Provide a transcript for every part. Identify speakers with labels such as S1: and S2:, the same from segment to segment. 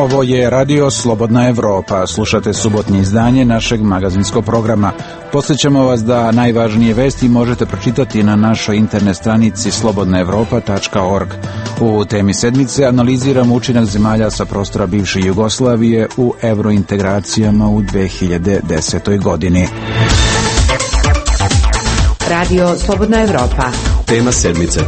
S1: Ovo je Radio Slobodna Evropa. Slušate subotnje izdanje našeg magazinskog programa. Podsjećamo vas da najvažnije vesti možete pročitati na našoj internet stranici slobodnaevropa.org. U temi sedmice analiziramo učinak zemalja sa prostora bivše Jugoslavije u evrointegracijama u 2010. godini.
S2: Radio Slobodna Evropa.
S3: Tema sedmice.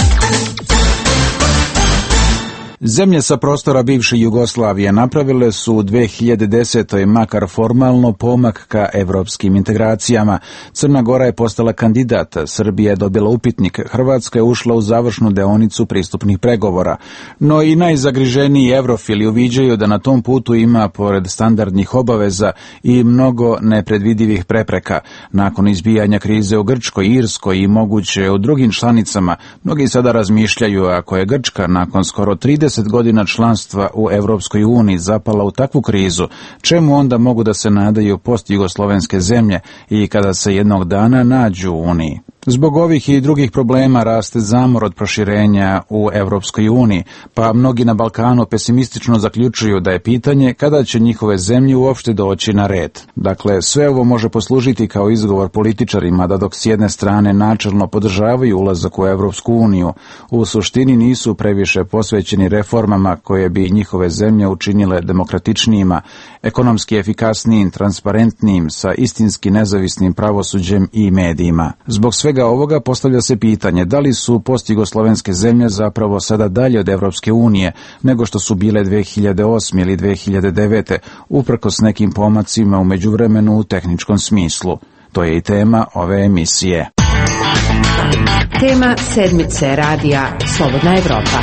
S1: Zemlje sa prostora bivše Jugoslavije napravile su u 2010. makar formalno pomak ka evropskim integracijama. Crna Gora je postala kandidat, Srbija je dobila upitnik, Hrvatska je ušla u završnu deonicu pristupnih pregovora. No i najzagriženiji evrofili uviđaju da na tom putu ima, pored standardnih obaveza, i mnogo nepredvidivih prepreka. Nakon izbijanja krize u Grčkoj, Irskoj i moguće u drugim članicama, mnogi sada razmišljaju ako je Grčka nakon skoro 30 godina članstva u Evropskoj uniji zapala u takvu krizu, čemu onda mogu da se nadaju postjugoslovenske zemlje i kada se jednog dana nađu u Uniji? Zbog ovih i drugih problema raste zamor od proširenja u Evropskoj uniji, pa mnogi na Balkanu pesimistično zaključuju da je pitanje kada će njihove zemlje uopšte doći na red. Dakle, sve ovo može poslužiti kao izgovor političarima da dok s jedne strane načelno podržavaju ulazak u Evropsku uniju, u suštini nisu previše posvećeni reformama koje bi njihove zemlje učinile demokratičnijima, ekonomski efikasnijim, transparentnijim, sa istinski nezavisnim pravosuđem i medijima. Zbog svega ovoga postavlja se pitanje da li su postjugoslovenske zemlje zapravo sada dalje od Evropske unije nego što su bile 2008. ili 2009. uprkos nekim pomacima u međuvremenu u tehničkom smislu. To je i tema ove emisije.
S2: Tema sedmice radija Slobodna Evropa.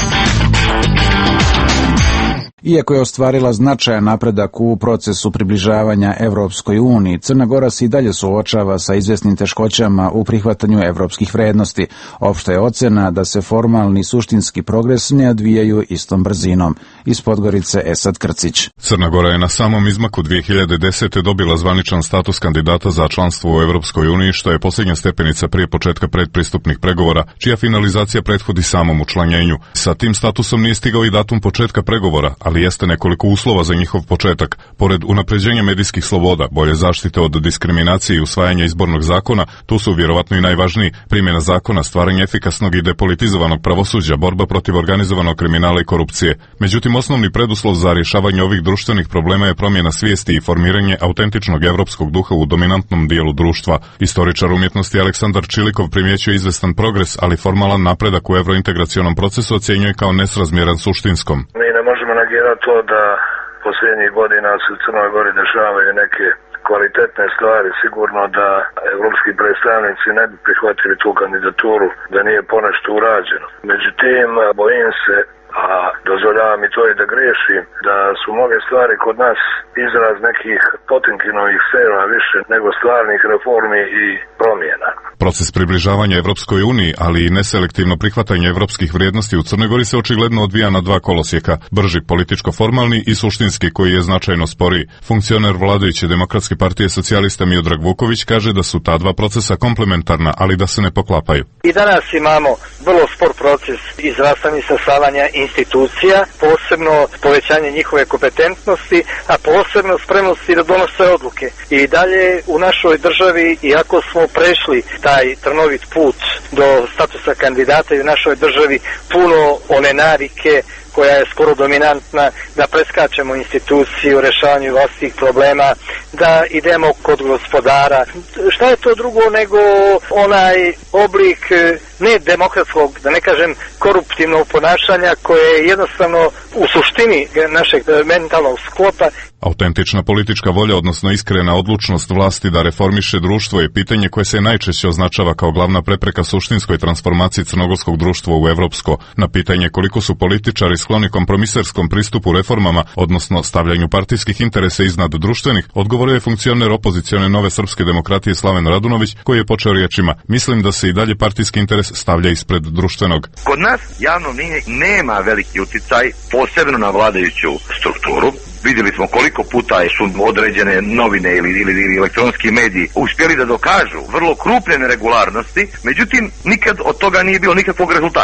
S1: Iako je ostvarila značajan napredak u procesu približavanja Evropskoj uniji, Crna Gora se i dalje suočava sa izvesnim teškoćama u prihvatanju evropskih vrednosti. Opšta je ocena da se formalni suštinski progres ne odvijaju istom brzinom. Iz Podgorice Esad Krcić.
S4: Crna Gora je na samom izmaku 2010. dobila zvaničan status kandidata za članstvo u Evropskoj uniji, što je posljednja stepenica prije početka predpristupnih pregovora, čija finalizacija prethodi samom učlanjenju. Sa tim statusom nije stigao i datum početka pregovora, ali jeste nekoliko uslova za njihov početak. Pored unapređenja medijskih sloboda, bolje zaštite od diskriminacije i usvajanja izbornog zakona, tu su vjerovatno i najvažniji primjena zakona, stvaranje efikasnog i depolitizovanog pravosuđa, borba protiv organizovanog kriminala i korupcije. Međutim, osnovni preduslov za rješavanje ovih društvenih problema je promjena svijesti i formiranje autentičnog evropskog duha u dominantnom dijelu društva. Istoričar umjetnosti Aleksandar Čilikov primjećuje izvestan progres, ali formalan napredak u evrointegracionom procesu ocjenjuje kao nesrazmjeran suštinskom.
S5: Možemo negirati to da posljednjih godina se u Crnoj Gori dešavaju neke kvalitetne stvari. Sigurno da evropski predstavnici ne bi prihvatili tu kandidaturu da nije ponešto urađeno. Međutim, bojim se, a dozvoljavam i to i da grešim, da su mnoge stvari kod nas izraz nekih Potemkinovih sera više nego stvarnih reformi i promjena.
S4: Proces približavanja Evropskoj uniji, ali i neselektivno prihvatanje evropskih vrijednosti u Crnoj Gori se očigledno odvija na dva kolosijeka, brži političko-formalni i suštinski koji je značajno sporiji. Funkcioner vladajuće Demokratske partije socijalista Miodrag Vuković kaže da su ta dva procesa komplementarna, ali da se ne poklapaju.
S6: I danas imamo vrlo spor proces izrastanja i sasavanja institucija, posebno povećanje njihove kompetentnosti, a posebno spremnosti da donose odluke. I dalje u našoj državi, iako smo prešli taj trnovit put do statusa kandidata i u našoj državi puno one navike koja je skoro dominantna, da preskačemo instituciju u rješavanju vlastitih problema, da idemo kod gospodara. Šta je to drugo nego onaj oblik ne demokratskog, da ne kažem koruptivnog ponašanja koje je jednostavno u suštini našeg mentalnog sklopa.
S4: Autentična politička volja, odnosno iskrena odlučnost vlasti da reformiše društvo, je pitanje koje se najčešće označava kao glavna prepreka suštinskoj transformaciji crnogorskog društva u evropsko. Na pitanje koliko su političari skloni kompromiserskom pristupu reformama, odnosno stavljanju partijskih interesa iznad društvenih, odgovorio je funkcioner opozicione Nove srpske demokratije Slaven Radunović, koji je počeo riječima: mislim da se i dalje partijski interes stavlja ispred društvenog.
S7: Kod nas javno mnijenje nema veliki uticaj, posebno na vladajuću strukturu. Vidjeli smo koliko puta su određene novine ili elektronski mediji uspjeli da dokažu vrlo krupne neregularnosti, međutim nikad od toga nije bilo nikakvog rezultata.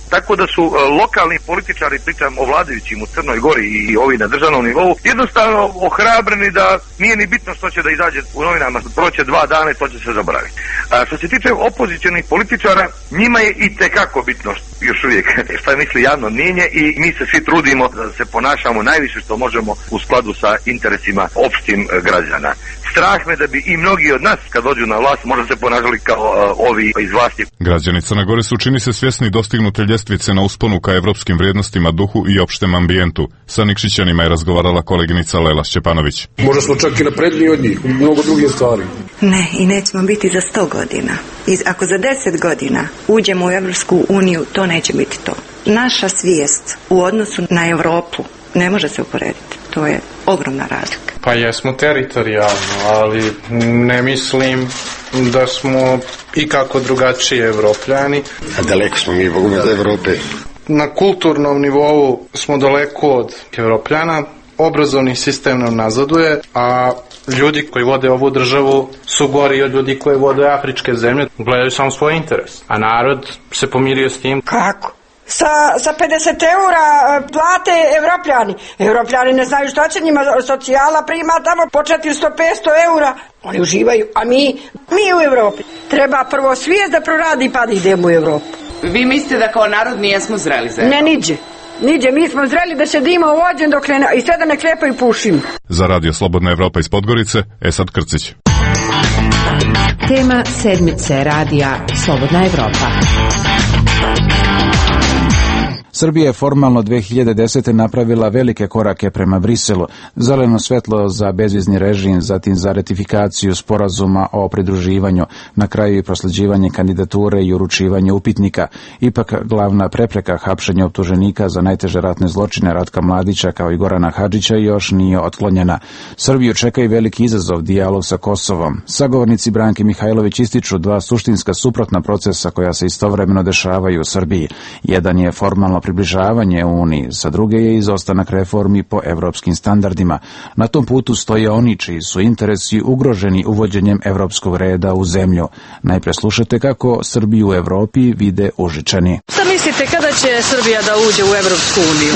S7: tako da su lokalni političari, pričam o vladajućim u Crnoj Gori i ovi na državnom nivou, jednostavno ohrabreni da nije ni bitno što će da izađe u novinama, proće 2 dana i to će se zaboraviti. Što se tiče opozicionih političara, njima je i tekako bitno još uvijek šta misli javno mnijenje i mi se svi trudimo da se ponašamo najviše što možemo u skladu sa interesima opštim građana. Strah me da bi i mnogi od nas kad dođu na vlast možda se ponašali kao ovi iz vlasti.
S4: Građani Crne Gore su čini se svjesni dostignute ljestvice na usponu ka evropskim vrijednostima, duhu i opštem ambijentu. Sa Nikšićanima je razgovarala koleginica Lela Šćepanović.
S3: Možda smo čak i napredniji od njih u mnogo drugih stvari.
S8: Ne, i nećemo biti za 100 godina. I ako za 10 godina uđemo u Evropsku uniju, to neće biti to. Naša svijest u odnosu na Evropu ne može se uporediti. To je ogromna razlika.
S9: Pa jesmo teritorijalno, ali ne mislim da smo ikako drugačiji Evropljani.
S3: A daleko smo mi od Evrope.
S9: Na kulturnom nivou smo daleko od Evropljana, obrazovni sistem nam nazaduje, a ljudi koji vode ovu državu su gori od ljudi koji vode afričke zemlje, gledaju samo svoj interes, a narod se pomirio s tim.
S10: Kako? Sa 50 eura plate Evropljani ne znaju šta će njima, socijala prima tamo po 400-500 eura, oni uživaju, a mi u Evropi. Treba prvo svijest da proradi pa da idemo u Evropu.
S11: Vi mislite da kao narod nijesmo zreli za Evropu?
S10: Ne, niđe, mi smo zreli da sedimo u ođen dok i sve da ne klepaju pušimo.
S4: Za Radio Slobodna Evropa iz Podgorice, Esad Krcić.
S2: Tema sedmice radija Slobodna Evropa.
S1: Srbija je formalno 2010. napravila velike korake prema Briselu, zeleno svetlo za bezvizni režim, zatim za ratifikaciju sporazuma o pridruživanju, na kraju i prosleđivanje kandidature i uručivanje upitnika. Ipak glavna prepreka hapšenja optuženika za najteže ratne zločine Ratka Mladića kao i Gorana Hadžića još nije otklonjena. Srbiju čeka i veliki izazov, dijalog sa Kosovom. Sagovornici Branke Mihajlović ističu 2 suštinska suprotna procesa koja se istovremeno dešavaju u Srbiji. Jedan je formalno približavanje Uniji, sa druge je izostanak reformi po evropskim standardima. Na tom putu stoje oni čiji su interesi ugroženi uvođenjem evropskog reda u zemlju. Najpre slušajte kako Srbiju u Evropi vide Užičani.
S12: Šta mislite kada će Srbija da uđe u Evropsku uniju?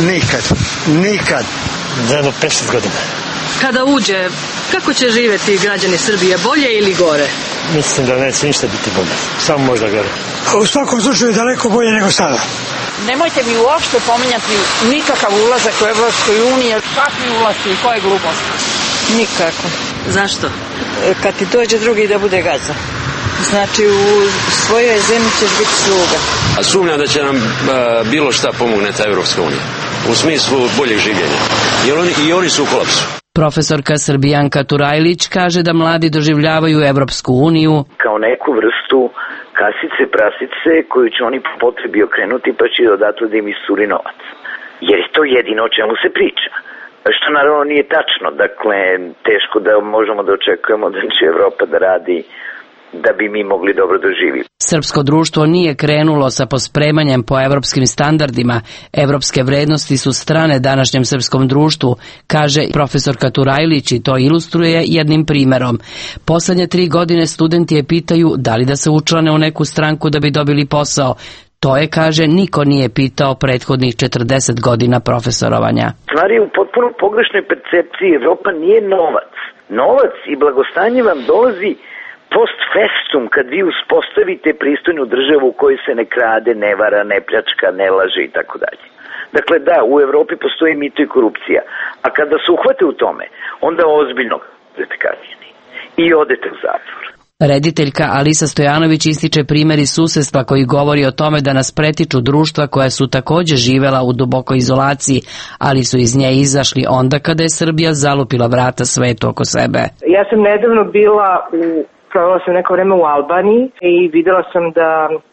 S13: Nikad. Za jedno 5-6 godina.
S12: Kada uđe, kako će živjeti građani Srbije, bolje ili gore?
S13: Mislim da neće ništa biti bolje, samo možda gore.
S14: U svakom slučaju daleko bolje nego sada.
S15: Nemojte mi uopšte pominjati nikakav ulazak u Evropskoj uniji, kakvi ulazci i koje gluposti.
S16: Nikako.
S12: Zašto?
S16: Kad ti dođe drugi da bude gazda. Znači u svojoj zemlji ćeš biti sluga.
S17: A sumnjam da će nam bilo šta pomogne ta Evropska unija. U smislu boljeg življenja. I oni su u kolapsu.
S18: Profesorka Srbijanka Turajlić kaže da mladi doživljavaju Evropsku uniju
S19: kao neku vrstu kasice prasice koju će oni po potrebi okrenuti pa će odatle da im iscuri novac. Jer je to jedino o čemu se priča. Što naravno nije tačno. Dakle, teško da možemo da očekujemo da će Evropa da radi da bi mi mogli dobro doživjeti.
S18: Srpsko društvo nije krenulo sa pospremanjem po evropskim standardima. Evropske vrednosti su strane današnjem srpskom društvu, kaže profesorka Turajlić i to ilustruje jednim primerom. Poslednje 3 godine studenti je pitaju da li da se učlane u neku stranku da bi dobili posao. To je, kaže, niko nije pitao prethodnih 40 godina profesorovanja.
S19: Stvar je u potpuno pogrešnoj percepciji. Evropa nije novac. Novac i blagostanje vam dolazi post festum, kad vi uspostavite pristojnu državu u kojoj se ne krade, ne vara, ne pljačka, ne laže i tako dalje. Dakle, da, u Evropi postoji mito i korupcija, a kada se uhvate u tome, onda ozbiljno budete kažnjeni i odete u zatvor.
S18: Rediteljka Alisa Stojanović ističe primjer iz susedstva koji govori o tome da nas pretiču društva koja su također živela u dubokoj izolaciji, ali su iz nje izašli onda kada je Srbija zalupila vrata svetu oko sebe.
S20: Ja sam nedavno bila provela sam neko vreme u Albaniji i videla sam da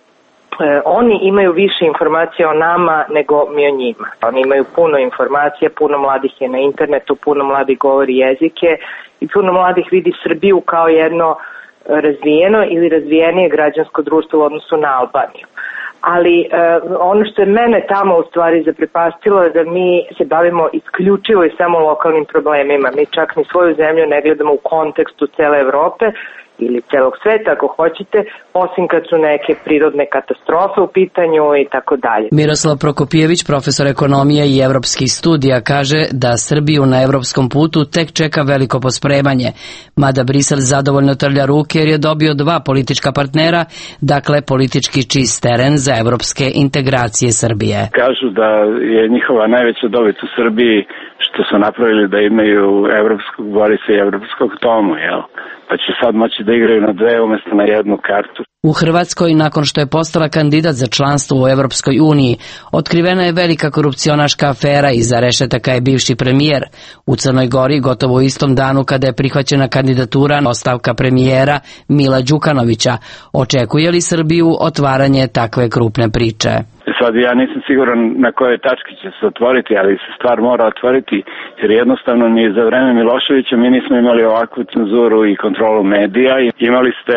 S20: oni imaju više informacija o nama nego mi o njima. Oni imaju puno informacija, puno mladih je na internetu, puno mladih govori jezike i puno mladih vidi Srbiju kao jedno razvijeno ili razvijenije građansko društvo u odnosu na Albaniju. Ali ono što je mene tamo u stvari zaprepastilo je da mi se bavimo isključivo i samo lokalnim problemima. Mi čak ni svoju zemlju ne gledamo u kontekstu cele Evrope ili celog sveta ako hoćete, osim kad su neke prirodne katastrofe u pitanju i tako dalje.
S18: Miroslav Prokopijević, profesor ekonomije i evropskih studija, kaže da Srbiju na evropskom putu tek čeka veliko pospremanje, mada Brisel zadovoljno trlja ruke jer je dobio 2 politička partnera, dakle politički čist teren za evropske integracije Srbije.
S21: Kažu da je njihova najveća dobit u Srbiji što su napravili da imaju evropskog Borisa i evropskog Tomu, jel? Pa će sad moći da igraju na 2 umjesto na 1 kartu.
S18: U Hrvatskoj, nakon što je postala kandidat za članstvo u Evropskoj uniji, otkrivena je velika korupcionaška afera i iza rešetaka je bivši premijer. U Crnoj Gori, gotovo u istom danu kada je prihvaćena kandidatura ostavka premijera Mila Đukanovića, očekuje li Srbiju otvaranje takve krupne priče?
S21: Sad ja nisam siguran na kojoj tački će se otvoriti, ali se stvar mora otvoriti, jer jednostavno ni za vreme Miloševića mi nismo imali ovakvu cenzuru i kontrolu medija i imali ste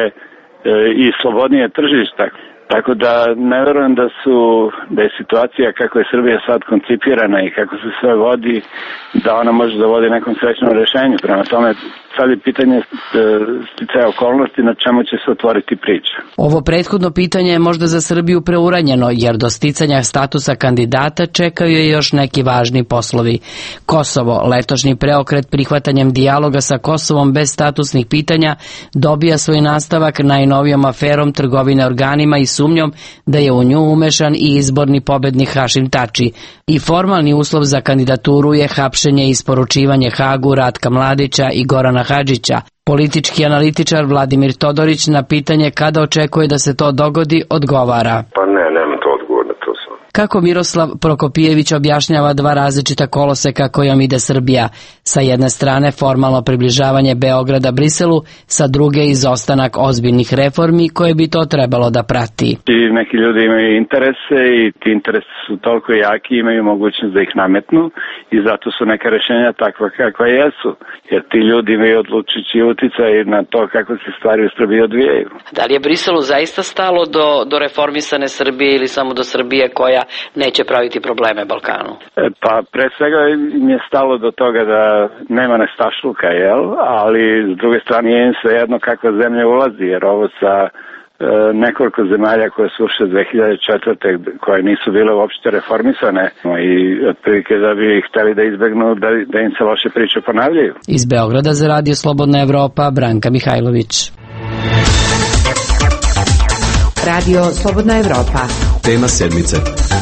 S21: i slobodnije tržišta. Tako da ne verujem da je situacija kako je Srbija sad koncipirana i kako se sve vodi, da ona može da vodi nekom srećnom rešenju. Prema tome, sad je pitanje sticaja okolnosti na čemu će se otvoriti priča.
S18: Ovo prethodno pitanje je možda za Srbiju preuranjeno, jer do sticanja statusa kandidata čekaju je još neki važni poslovi. Kosovo, letošnji preokret prihvatanjem dijaloga sa Kosovom bez statusnih pitanja, dobija svoj nastavak najnovijom aferom trgovine organima i sumnjom da je u nju umešan i izborni pobednik Hašim Tači. I formalni uslov za kandidaturu je hapšenje i isporučivanje Hagu Ratka Mladića i Gorana Hadžića. Politički analitičar Vladimir Todorić na pitanje kada očekuje da se to dogodi odgovara.
S3: Pa nema to odgovor na to sam.
S18: Kako Miroslav Prokopijević objašnjava 2 različita koloseka kojom ide Srbija. Sa jedne strane formalno približavanje Beograda Briselu, sa druge izostanak ozbiljnih reformi koje bi to trebalo da prati.
S21: I neki ljudi imaju interese i ti interesi su toliko jaki, imaju mogućnost da ih nametnu i zato su neka rešenja takva kakva jesu. Jer ti ljudi imaju odlučujući uticaj na to kako se stvari u Srbiji odvijaju.
S18: Da li je Briselu zaista stalo do reformisane Srbije ili samo do Srbije koja neće praviti probleme Balkanu?
S21: Pa pre svega im je stalo do toga da nema nestašluka, jel? Ali s druge strane je im svejedno kakva zemlja ulazi, jer ovo sa nekoliko zemalja koje su ušle 2004. koje nisu bile uopšte reformisane i otprilike da bi hteli da izbegnu da im se loše priče ponavljaju.
S18: Iz Beograda za Radio Slobodna Evropa, Branka Mihajlović.
S2: Radio Slobodna Evropa.
S22: Tema sedmice.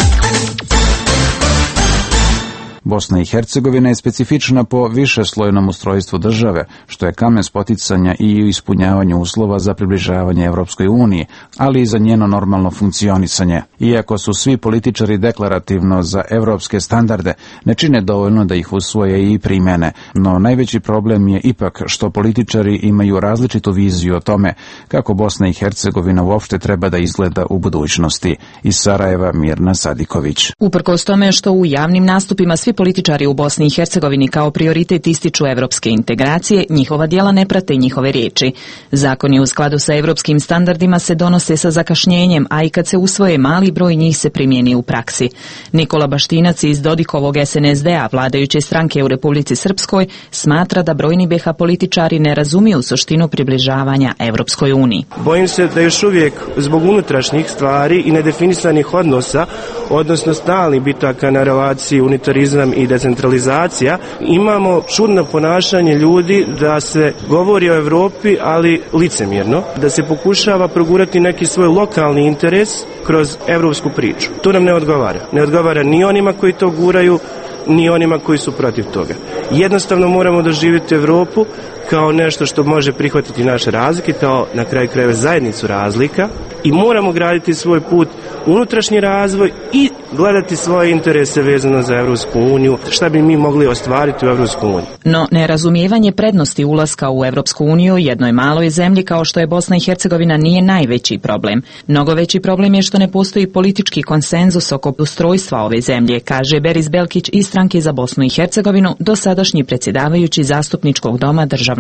S1: Bosna i Hercegovina je specifična po višeslojnom ustrojstvu države, što je kamen spoticanja i u ispunjavanju uslova za približavanje Evropskoj uniji, ali i za njeno normalno funkcionisanje. Iako su svi političari deklarativno za evropske standarde, ne čine dovoljno da ih usvoje i primene, no najveći problem je ipak što političari imaju različitu viziju o tome kako Bosna i Hercegovina uopšte treba da izgleda u budućnosti. Iz Sarajeva, Mirna Sadiković.
S23: Uprkos tome što u javnim nastupima svi političari u Bosni i Hercegovini kao prioritet ističu evropske integracije, njihova djela ne prate njihove riječi. Zakoni u skladu sa evropskim standardima se donose sa zakašnjenjem, a i kad se usvoje, mali broj njih se primijeni u praksi. Nikola Baštinac iz Dodikovog SNSD-a, vladajuće stranke u Republici Srpskoj, smatra da brojni BiH političari ne razumiju suštinu približavanja Evropskoj uniji.
S24: Bojim se da još uvijek zbog unutrašnjih stvari i nedefinisanih odnosa, odnosno stalnih bitaka na relaciji unitarizam i decentralizacija, imamo čudno ponašanje ljudi da se govori o Evropi, ali licemjerno, da se pokušava progurati neki svoj lokalni interes kroz evropsku priču. To nam ne odgovara. Ne odgovara ni onima koji to guraju, ni onima koji su protiv toga. Jednostavno moramo doživjeti Evropu kao nešto što može prihvatiti naše razlike, kao na kraju krajeva zajednicu razlika, i moramo graditi svoj put unutrašnji razvoj i gledati svoje interese vezano za Evropsku uniju, šta bi mi mogli ostvariti u Evropsku uniju.
S23: No, nerazumijevanje prednosti ulaska u Evropsku uniju jednoj maloj zemlji kao što je Bosna i Hercegovina nije najveći problem. Mnogo veći problem je što ne postoji politički konsenzus oko ustrojstva ove zemlje, kaže Beris Belkić iz Stranke za Bosnu i Hercegovinu, dosadašnji predsjedavajući Zastupničkog doma Državnog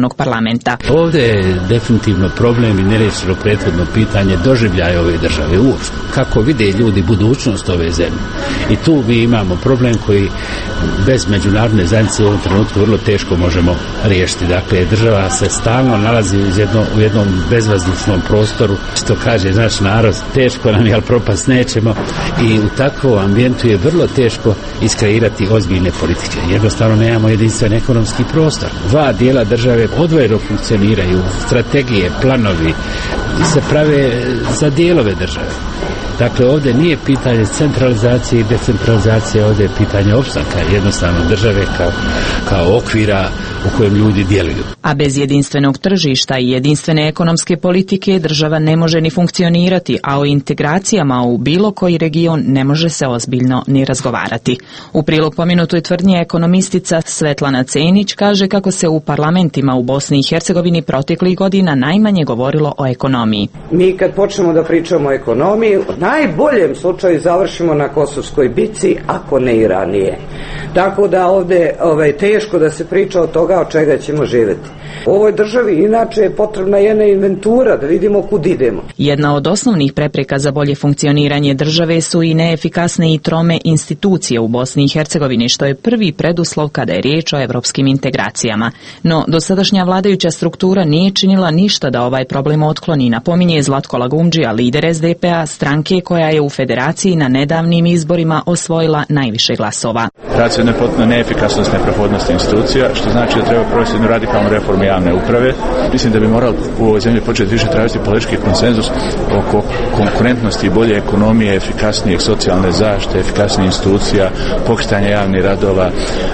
S23: državnog parlamenta.
S5: Ovdje je definitivno problem i nerešeno prethodno pitanje doživljaja ove države uopšte. Kako vide ljudi budućnost ove zemlje. I tu mi imamo problem koji bez međunarodne zajednice u ovom trenutku vrlo teško možemo riješiti. Dakle, država se stalno nalazi u jednom bezvazdušnom prostoru, što kaže naš narod, teško nam je, ali propast nećemo, i u takvom ambijentu je vrlo teško iskreirati ozbiljne politike. Jednostavno nemamo jedinstven ekonomski prostor. Dva dijela države odvojeno funkcioniraju, strategije, planovi se prave za dijelove države. Dakle, ovdje nije pitanje centralizacije i decentralizacije, ovdje je pitanje opstanka jednostavno države kao okvira u kojem ljudi djeluju.
S23: A bez jedinstvenog tržišta i jedinstvene ekonomske politike država ne može ni funkcionirati, a o integracijama u bilo koji region ne može se ozbiljno ni razgovarati. U prilog pomenutoj tvrdnji ekonomistica Svetlana Cenić kaže kako se u parlamentima u Bosni i Hercegovini proteklih godina najmanje govorilo o ekonomiji.
S6: Mi kad počnemo da pričamo o ekonomiji, u najboljem slučaju završimo na Kosovskoj bici, ako ne i ranije. Tako da ovdje teško da se priča o toga od čega ćemo živjeti. U ovoj državi inače je potrebna jedna inventura da vidimo kud idemo.
S23: Jedna od osnovnih prepreka za bolje funkcioniranje države su i neefikasne i trome institucije u Bosni i Hercegovini, što je prvi preduslov kada je riječ o evropskim integracijama. No, dosadašnja vladajuća struktura nije činila ništa da ovaj problem otkloni, napominje Zlatko Lagumdžija, lider SDP-a, stranke koja je u federaciji na nedavnim izborima osvojila najviše glasova.
S7: Radi se o potpuno neefikasnost, neprohodnost institucija, što znači da treba provesti jednu radikalnu reformu javne uprave. Mislim da bi morali u ovoj zemlji početi više tražiti politički konsenzus oko konkurentnosti i bolje ekonomije, efikasnijeg socijalne zaštite, efikasnije institucija, pokretanja javnih radova,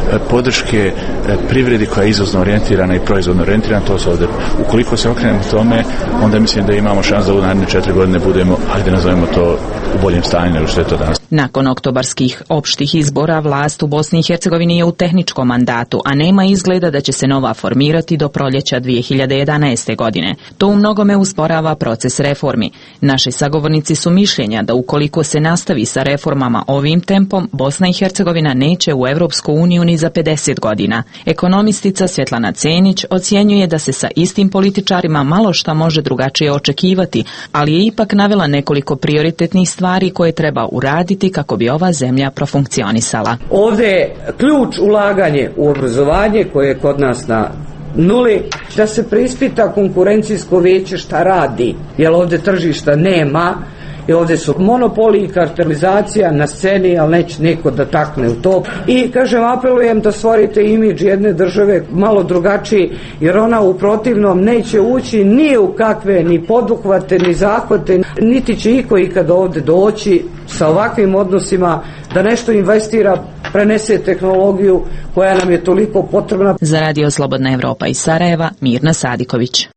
S7: podrške privredi koja je izvozno orijentirana i proizvodno orijentirana. To se ovdje, ukoliko se okrenemo tome, onda mislim da imamo šans da u naredne 4 godine budemo, ajde nazovemo to, u boljem stanju nego što je to danas.
S23: Nakon oktobarskih opštih izbora vlast u Bosni i Hercegovini je u tehničkom mandatu, a nema izgleda da će se nova formirati do proljeća 2011. godine. To u mnogome usporava proces reformi. Naši sagovornici su mišljenja da ukoliko se nastavi sa reformama ovim tempom, Bosna i Hercegovina neće u Europsku uniju ni za 50 godina. Ekonomistica Svetlana Cenić ocjenjuje da se sa istim političarima malo šta može drugačije očekivati, ali je ipak navela nekoliko prioritetnih stvari koje treba uraditi kako bi ova zemlja profunkcionisala.
S6: Ovdje je ključ ulaganje u obrazovanje koje je kod nas na nuli, da se preispita konkurencijsko vijeće šta radi, jer ovdje tržišta nema i ovdje su monopoli i kartelizacija na sceni, ali neće niko da takne u to. I kažem, apelujem da stvorite imidž jedne države malo drugačiji, jer ona u protivnom neće ući ni u kakve ni poduhvate, ni zahvate, niti će iko ikada ovdje doći sa ovakvim odnosima da nešto investira, prenese tehnologiju koja nam je toliko potrebna.
S23: Za Radio Slobodna Evropa iz Sarajeva, Mirna Sadiković.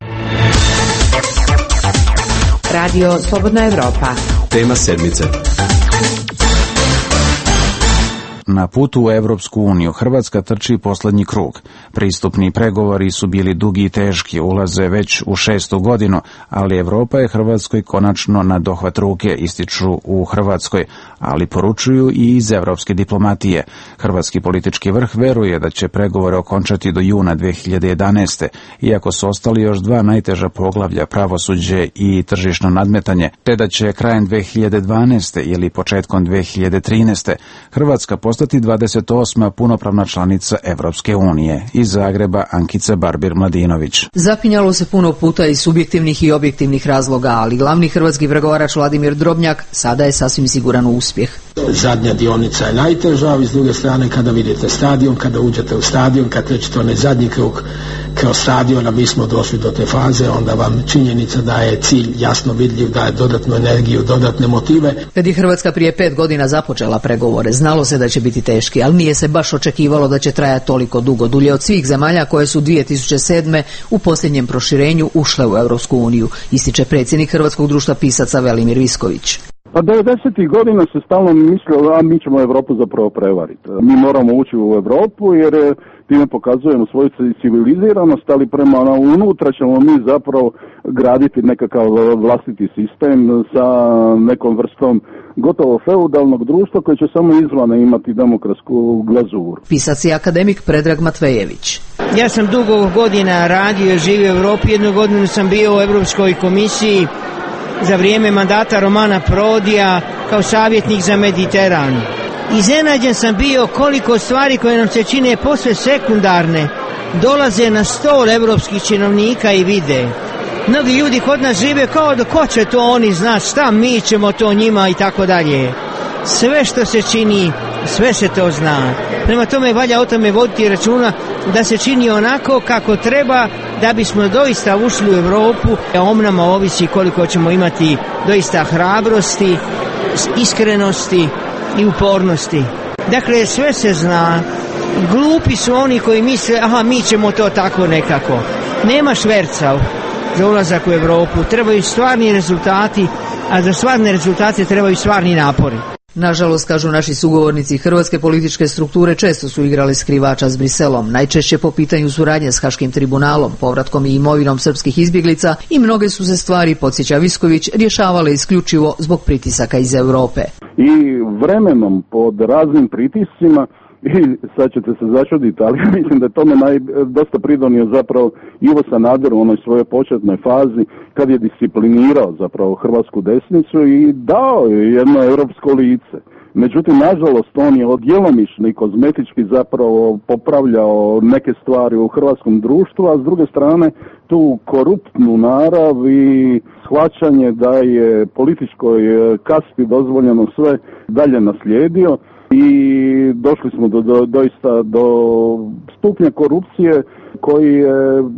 S2: Radio Slobodna Evropa.
S22: Tema sedmice.
S1: Na putu u Evropsku uniju Hrvatska trči posljednji krug. Pristupni pregovori su bili dugi i teški, ulaze već u 6. godinu, ali Evropa je Hrvatskoj konačno na dohvat ruke, ističu u Hrvatskoj, ali poručuju i iz evropske diplomatije. Hrvatski politički vrh veruje da će pregovore okončati do juna 2011. Iako su ostali još 2 najteža poglavlja, pravosuđe i tržišno nadmetanje, te da će krajem 2012. ili početkom 2013. Hrvatska postati 28. punopravna članica Evropske unije. Iz Zagreba Ankica Barbir-Mladinović.
S25: Zapinjalo se puno puta iz subjektivnih i objektivnih razloga, ali glavni hrvatski pregovarač Vladimir Drobnjak sada je sasvim siguran u uspjeh.
S26: Zadnja dionica je najteža, a s druge strane kada vidite stadion, kada uđete u stadion, kad trećete onaj zadnji krug kao stadiona, mi smo došli do te faze, onda vam činjenica da je cilj jasno vidljiv, da je dodatnu energiju, dodatne motive.
S25: Kad je Hrvatska prije 5 godina započela pregovore, znalo se da će biti teški, ali nije se baš očekivalo da će trajati toliko dugo, dulje od svih zemalja koje su 2007. u posljednjem proširenju ušle u Europsku uniju, ističe predsjednik Hrvatskog društva pisaca Velimir Visković.
S4: Pa 90. godina se stalno mislilo, a mi ćemo Evropu zapravo prevariti. Mi moramo ući u Evropu jer time pokazujemo svoju civiliziranost, ali prema unutra ćemo mi zapravo graditi nekakav vlastiti sistem sa nekom vrstom gotovo feudalnog društva koje će samo izvana imati demokratsku glazuru.
S25: Pisac i akademik Predrag Matvejević.
S8: Ja sam dugo godina radio i živio u Europi, jednu godinu sam bio u Europskoj komisiji za vrijeme mandata Romana Prodija kao savjetnik za Mediteran. Iznenađen sam bio koliko stvari koje nam se čine posve sekundarne dolaze na stol europskih činovnika i vide. Mnogi ljudi kod nas žive kao da ko će to oni znati, šta mi ćemo to njima i tako dalje. Sve što se čini, sve se to zna. Prema tome valja o tome voditi računa da se čini onako kako treba da bismo doista ušli u Europu. O nama ovisi koliko ćemo imati doista hrabrosti, iskrenosti i upornosti. Dakle, sve se zna. Glupi su oni koji misle, aha, mi ćemo to tako nekako. Nema šverca za ulazak u Europu. Trebaju stvarni rezultati, a za stvarne rezultate trebaju stvarni napori.
S25: Nažalost, kažu naši sugovornici, hrvatske političke strukture često su igrali skrivača s Briselom, najčešće po pitanju suradnje s Haškim tribunalom, povratkom i imovinom srpskih izbjeglica i mnoge su se stvari, podsjeća Visković, rješavale isključivo zbog pritisaka iz Europe.
S4: I vremenom pod raznim pritiscima, i sad ćete se začuditi, ali mislim da je tome dosta pridonio zapravo Ivo Sanader u onoj svojoj početnoj fazi kad je disciplinirao zapravo hrvatsku desnicu i dao je jedno europsko lice. Međutim, nažalost, on je djelomično i kozmetički zapravo popravljao neke stvari u hrvatskom društvu, a s druge strane tu koruptnu narav i shvaćanje da je političkoj kasti dozvoljeno sve dalje naslijedio. I došli smo doista do stupnja korupcije koji je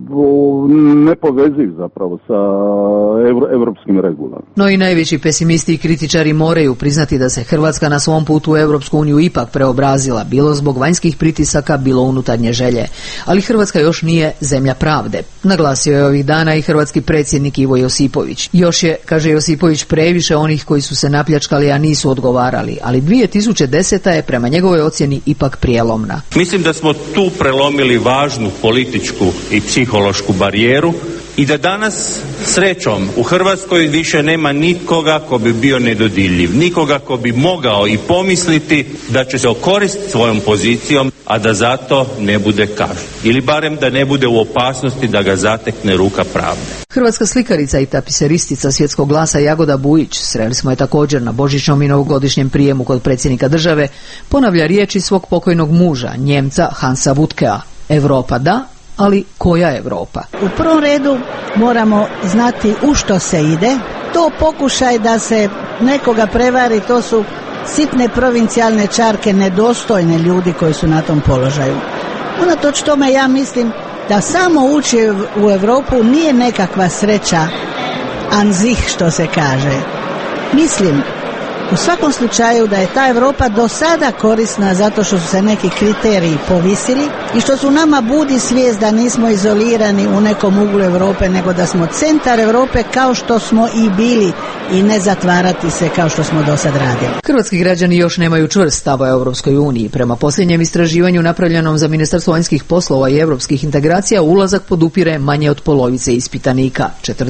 S4: nepoveziv zapravo sa evropskim regulama.
S25: No i najveći pesimisti i kritičari moraju priznati da se Hrvatska na svom putu u Europsku uniju ipak preobrazila, bilo zbog vanjskih pritisaka, bilo unutarnje želje. Ali Hrvatska još nije zemlja pravde. Naglasio je ovih dana i hrvatski predsjednik Ivo Josipović. Još je, kaže Josipović, previše onih koji su se napljačkali, a nisu odgovarali. Ali 2010. je prema njegovoj ocjeni ipak prijelomna.
S9: Mislim da smo tu prelomili važnu političku i psihološku barijeru i da danas srećom u Hrvatskoj više nema nikoga ko bi bio nedodirljiv, nikoga ko bi mogao i pomisliti da će se okoristiti svojom pozicijom, a da zato ne bude kažnjen. Ili barem da ne bude u opasnosti da ga zatekne ruka pravde.
S25: Hrvatska slikarica i tapiseristica Svjetskog glasa Jagoda Bujić, sreli smo je također na božićnom i novogodišnjem prijemu kod predsjednika države, ponavlja riječi svog pokojnog muža, Njemca Hansa Wutkea. Europa da, ali koja Europa?
S10: U prvom redu moramo znati u što se ide. To pokušaj da se nekoga prevari, to su sitne provincijalne čarke, nedostojne ljudi koji su na tom položaju. Unatoč tome ja mislim da samo ući u Europu nije nekakva sreća an sich, što se kaže. Mislim u svakom slučaju da je ta Europa do sada korisna zato što su se neki kriteriji povisili i što su nama budi svijest da nismo izolirani u nekom uglu Europe, nego da smo centar Europe kao što smo i bili i ne zatvarati se kao što smo do sad radili.
S25: Hrvatski građani još nemaju čvrst stav o Europskoj uniji. Prema posljednjem istraživanju napravljenom za Ministarstvo vanjskih poslova i europskih integracija ulazak podupire manje od polovice ispitanika,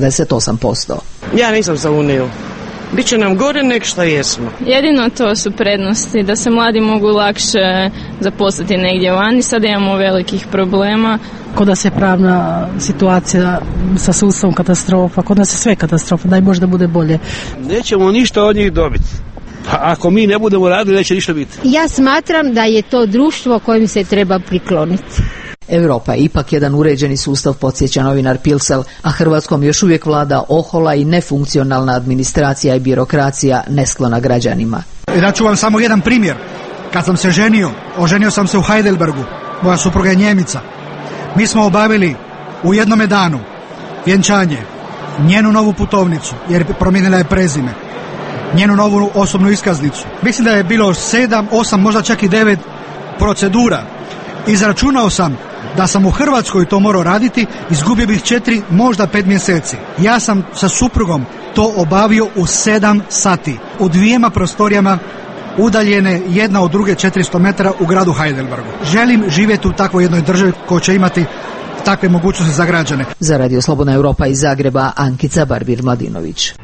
S25: 48%.
S11: Ja nisam za Uniju. Biće nam gore nek što jesmo.
S22: Jedino to su prednosti, da se mladi mogu lakše zaposliti negdje vani. Sada imamo velikih problema.
S27: Kod nas je pravna situacija sa sustavom katastrofa, kod nas je sve katastrofa, daj Bože da bude bolje.
S11: Nećemo ništa od njih dobiti. Pa ako mi ne budemo radili, neće ništa biti.
S28: Ja smatram da je to društvo kojem se treba prikloniti.
S25: Europa je ipak jedan uređeni sustav, podsjeća novinar Pilsel, a Hrvatskom još uvijek vlada ohola i nefunkcionalna administracija i birokracija nesklona građanima.
S29: Daću vam samo jedan primjer. Kad sam se oženio sam se u Heidelbergu, moja supruga je Njemica. Mi smo obavili u jednome danu vjenčanje, njenu novu putovnicu, jer promijenila je prezime, njenu novu osobnu iskaznicu. Mislim da je bilo 7, 8, možda čak i 9 procedura. Izračunao sam da sam u Hrvatskoj to morao raditi, izgubio bih 4, možda 5 mjeseci. Ja sam sa suprugom to obavio u 7 sati, u 2 prostorijama udaljene jedna od druge 400 metara u gradu Heidelbergu. Želim živjeti u takvoj jednoj državi koja će imati takve mogućnosti za građane.
S25: Za Radio Slobodna Europa iz Zagreba, Ankica Barbir-Mladinović.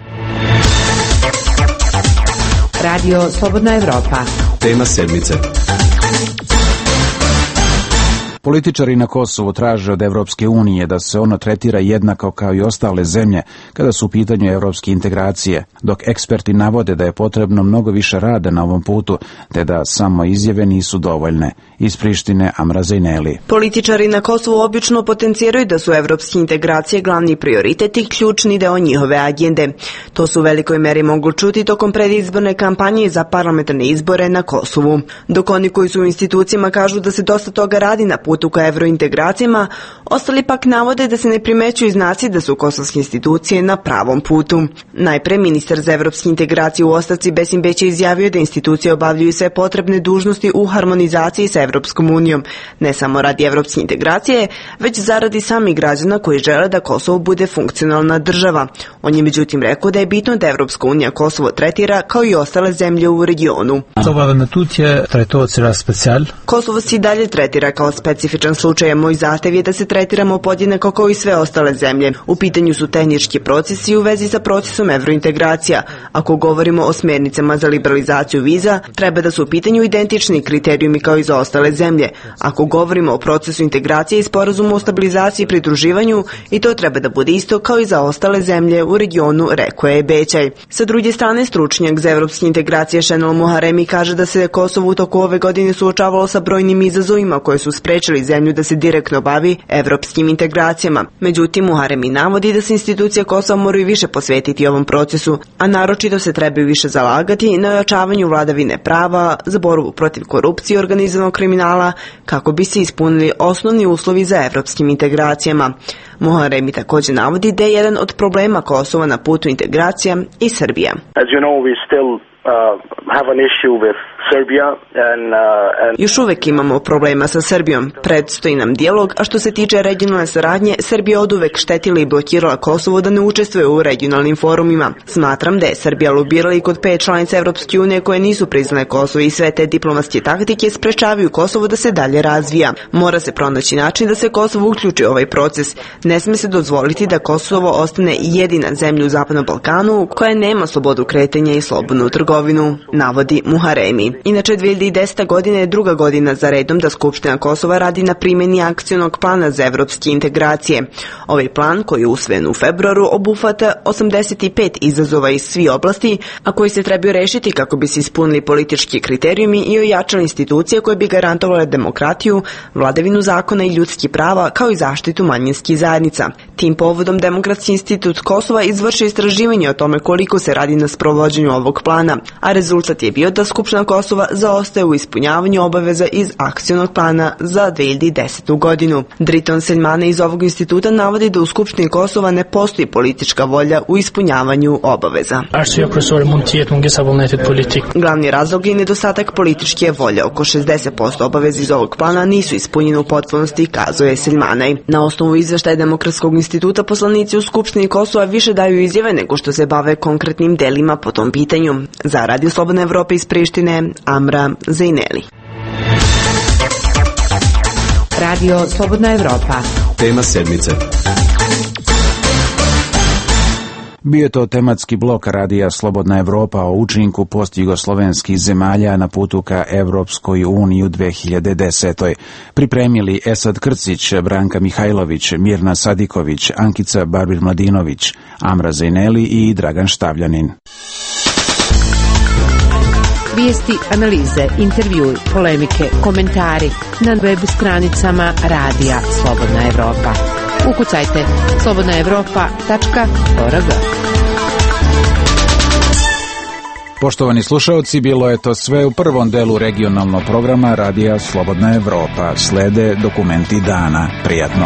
S2: Radio Slobodna Europa.
S3: Tema sedmice.
S1: Političari na Kosovu traže od Evropske unije da se ono tretira jednako kao i ostale zemlje kada su u pitanju evropske integracije, dok eksperti navode da je potrebno mnogo više rada na ovom putu, te da samo izjave nisu dovoljne. Iz Prištine, Amra Zejneli.
S12: Političari na Kosovu obično potenciraju da su evropske integracije glavni prioritet i ključni deo njihove agende. To su u velikoj meri mogli čuti tokom predizborne kampanje za parlamentarne izbore na Kosovu. Dok oni koji su u institucijama kažu da se dosta toga radi na putu ka evrointegracijama, ostali pak navode da se ne primećuju znaci da su kosovske institucije na pravom putu. Najpre, ministar za evropske integracije u ostavci Besim Beći izjavio da institucije obavljaju sve potrebne dužnosti u harmonizaciji sa Evropskom unijom, ne samo radi evropske integracije, već zaradi samih građana koji žele da Kosovo bude funkcionalna država. On je međutim rekao da je bitno da Evropska unija Kosovo tretira kao i ostale zemlje u regionu. Kosovo se i dalje tretira kao specifičan slučaj, a moj zahtev je da se tretiramo podjednako kao i sve ostale zemlje. U pitanju su tehnički procesi u vezi sa procesom evrointegracija. Ako govorimo o smernicama za liberalizaciju viza, treba da su u pitanju identični kriterijumi kao i za ostale zemlje. Ako govorimo o procesu integracije i sporazumu o stabilizaciji i pridruživanju, i to treba da bude isto kao i za ostale zemlje u regionu, rekao je Bećaj. Sa druge strane, stručnjak za evropske integracije Šenol Muharemi kaže da se Kosovo u toku ove godine suočavalo sa brojnim izazovima koje su sprečili zemlju da se direktno bavi evropskim integracijama. Međutim, Muharemi navodi da se institucije Kosova moraju više posvetiti ovom procesu, a naročito se trebaju više zalagati na ojačavanju vladavine prava, za borbu protiv korupcije i organizovanog kriminala, kako bi se ispunili osnovni uslovi za evropskim integracijama. Muharemi također navodi da je jedan od problema Kosova na putu integracija i Srbija.
S13: As you know, we still have an issue with Serbia and
S12: Još uvek imamo problema sa Srbijom. Predstoji nam dijalog, a što se tiče regionalne saradnje, Srbija oduvek štetila i blokirala Kosovo da ne učestvuje u regionalnim forumima. Smatram da je Srbija lobirala i kod 5 članica Evropske unije koje nisu priznale Kosovo i sve te diplomatske taktike sprečavaju Kosovo da se dalje razvija. Mora se pronaći način da se Kosovo uključi u ovaj proces. Ne sme se dozvoliti da Kosovo ostane jedina zemlja u Zapadnom Balkanu koja nema slobodu kretanja i slobodnu trgovinu, navodi Muharemi. Inače, 2010. godina je druga godina za redom da Skupština Kosova radi na primjeni akcionog plana za evropske integracije. Ovaj plan, koji je usvojen u februaru, obuhvata 85 izazova iz svih oblasti, a koji se trebaju rešiti kako bi se ispunili politički kriterijumi i ojačali institucije koje bi garantovale demokratiju, vladavinu zakona i ljudski prava, kao i zaštitu manjinskih zajednica. Tim povodom Demokratski institut Kosova izvršio istraživanje o tome koliko se radi na sprovođenju ovog plana, a rezultat je bio da Skupština Kosova zaostaje u ispunjavanju obaveza iz akcionog plana za 2010. godinu. Driton Seljmane iz ovog instituta navodi da u Skupštini Kosova ne postoji politička volja u ispunjavanju obaveza. Glavni razlog je nedostatak političke volje. Oko 60% obaveza iz ovog plana nisu ispunjene u potpunosti, kazuje Seljmanaj. Na osnovu izveštaja Demokratskog instituta poslanici u Skupštini Kosova više daju izjave nego što se bave konkretnim delima po tom pitanju. Za Radio Slobodna Evropa iz Prištine, Amra Zejneli.
S2: Radio Slobodna Evropa.
S3: Tema sedmice.
S1: Bio je to tematski blok Radija Slobodna Evropa o učinku postjugoslovenskih zemalja na putu ka Evropskoj uniji u 2010. Pripremili Esad Krcić, Branka Mihajlović, Mirna Sadiković, Ankica Barbir-Mladinović, Amra Zejneli i Dragan Štavljanin.
S2: Vijesti, analize, intervjui, polemike, komentari na web stranicama Radija Slobodna Evropa. Ukucajte slobodnaevropa.org.
S1: Poštovani slušalci, bilo je to sve u prvom delu regionalnog programa Radija Slobodna Evropa. Slede dokumenti dana. Prijatno.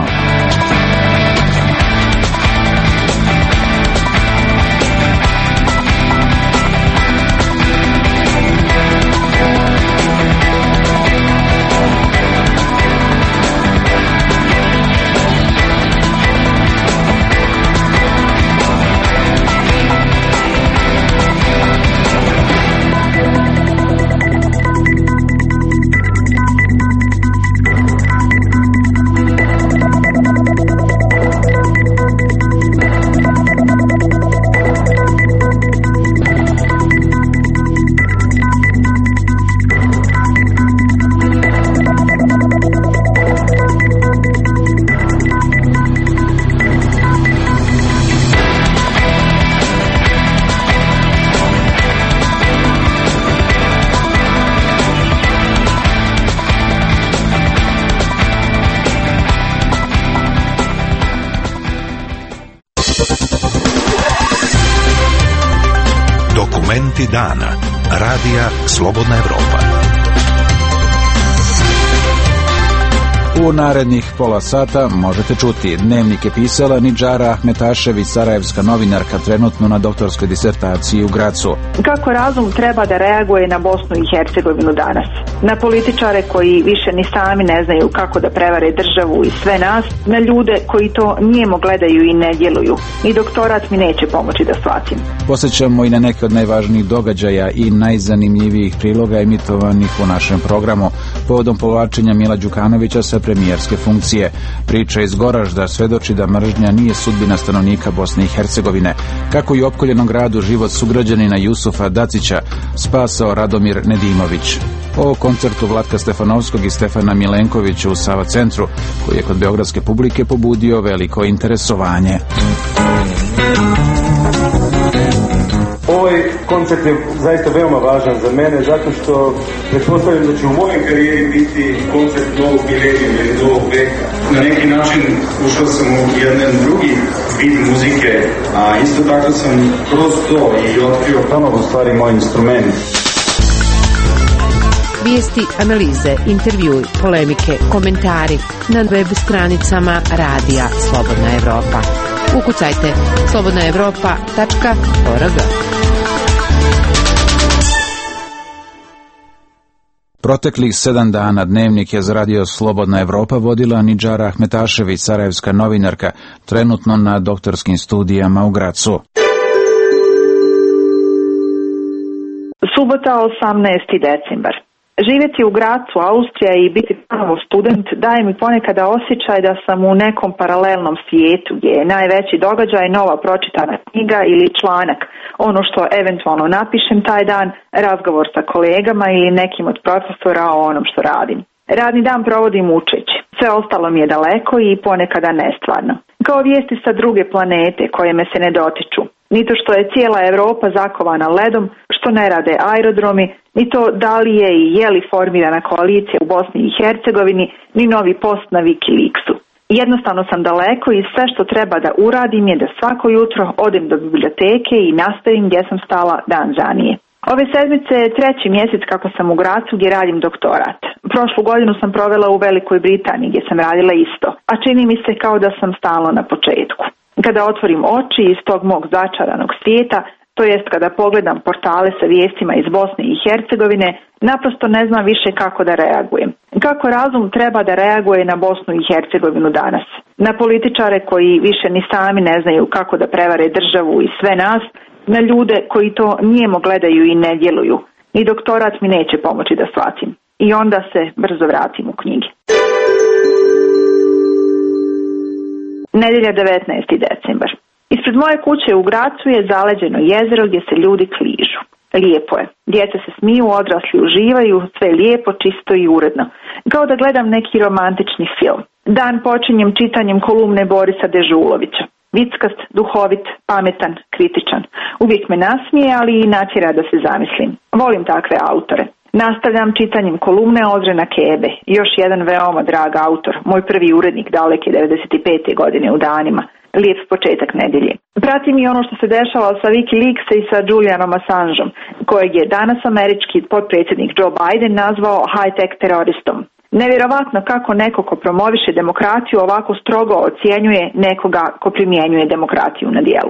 S14: Momenti dana. Radija Slobodna Evropa.
S1: U narednih pola sata možete čuti: dnevnik je pisala Nidžara Ahmetašević, sarajevska novinarka, trenutno na doktorskoj disertaciji u Gracu.
S15: Kako razum treba da reaguje na Bosnu i Hercegovinu danas? Na političare koji više ni sami ne znaju kako da prevare državu i sve nas, na ljude koji to nijemo gledaju i ne djeluju. I doktorat mi neće pomoći da shvatim.
S1: Posjećamo i na neke od najvažnijih događaja i najzanimljivijih priloga emitovanih u našem programu povodom povlačenja Mila Đukanovića sa premijerske funkcije. Priča iz Goražda svedoči da mržnja nije sudbina stanovnika Bosne i Hercegovine. Kako i u opkoljenom gradu život sugrađanina Jusufa Dacića spasao Radomir Nedimović. O koncertu Vlatka Stefanovskog i Stefana Milenkovića u Sava centru, koji je kod beogradske publike pobudio veliko interesovanje.
S16: Ovaj koncert je zaista veoma važan za mene, zato što pretpostavljam da će u mojoj karijeri biti koncert novog milenijuma ili novog veka. Na neki način ušao sam u jedan drugi vid muzike, a isto tako sam kroz to i otkrio ponovo stvari moj instrument.
S2: Vijesti, analize, intervjui, polemike, komentari na web stranicama Radija Slobodna Evropa. Ukucajte slobodnaevropa.org.
S1: Proteklih 7 dana dnevnik je za Radio Slobodna Evropa vodila Nidžara Ahmetašević, sarajevska novinarka, trenutno na doktorskim studijama u Gracu.
S15: Subota, 18. decembar. Živjeti u Gracu, Austrija i biti ponovo student daje mi ponekada osjećaj da sam u nekom paralelnom svijetu gdje je najveći događaj nova pročitana knjiga ili članak, ono što eventualno napišem taj dan, razgovor sa kolegama ili nekim od profesora o onom što radim. Radni dan provodim učeći. Sve ostalo mi je daleko i ponekada nestvarno. Kao vijesti sa druge planete koje me se ne dotiču. Ni to što je cijela Europa zakovana ledom, što ne rade aerodromi, ni to da li je i je li formirana koalicija u Bosni i Hercegovini, ni novi post na Wikileaksu. Jednostavno sam daleko i sve što treba da uradim je da svako jutro odem do biblioteke i nastavim gdje sam stala dan ranije. Ove sedmice je 3. mjesec kako sam u Gracu gdje radim doktorat. Prošlu godinu sam provela u Velikoj Britaniji gdje sam radila isto, a čini mi se kao da sam stalno na početku. Kada otvorim oči iz tog mog začaranog svijeta, to jest kada pogledam portale sa vijestima iz Bosne i Hercegovine, naprosto ne znam više kako da reagujem. Kako razum treba da reaguje na Bosnu i Hercegovinu danas? Na političare koji više ni sami ne znaju kako da prevare državu i sve nas, na ljude koji to nijemo gledaju i ne djeluju. I doktorat mi neće pomoći da shvatim. I onda se brzo vratim u knjigi. Nedjelja, 19. decembar. Ispred moje kuće u Gracu je zaleđeno jezero gdje se ljudi kližu. Lijepo je. Djeca se smiju, odrasli uživaju, sve je lijepo, čisto i uredno. Kao da gledam neki romantični film. Dan počinjem čitanjem kolumne Borisa Dežulovića. Vickast, duhovit, pametan, kritičan. Uvijek me nasmije, ali i natjera da se zamislim. Volim takve autore. Nastavljam čitanjem kolumne Odrena Kebe, još jedan veoma drag autor, moj prvi urednik daleke 95. godine u Danima. Lijep početak nedjelje. Pratim i ono što se dešava sa Wikileaksa i sa Julianom Assangeom, kojeg je danas američki potpredsjednik Joe Biden nazvao high-tech teroristom. Nevjerovatno kako neko ko promoviše demokraciju ovako strogo ocjenjuje nekoga ko primjenjuje demokraciju na dijelu.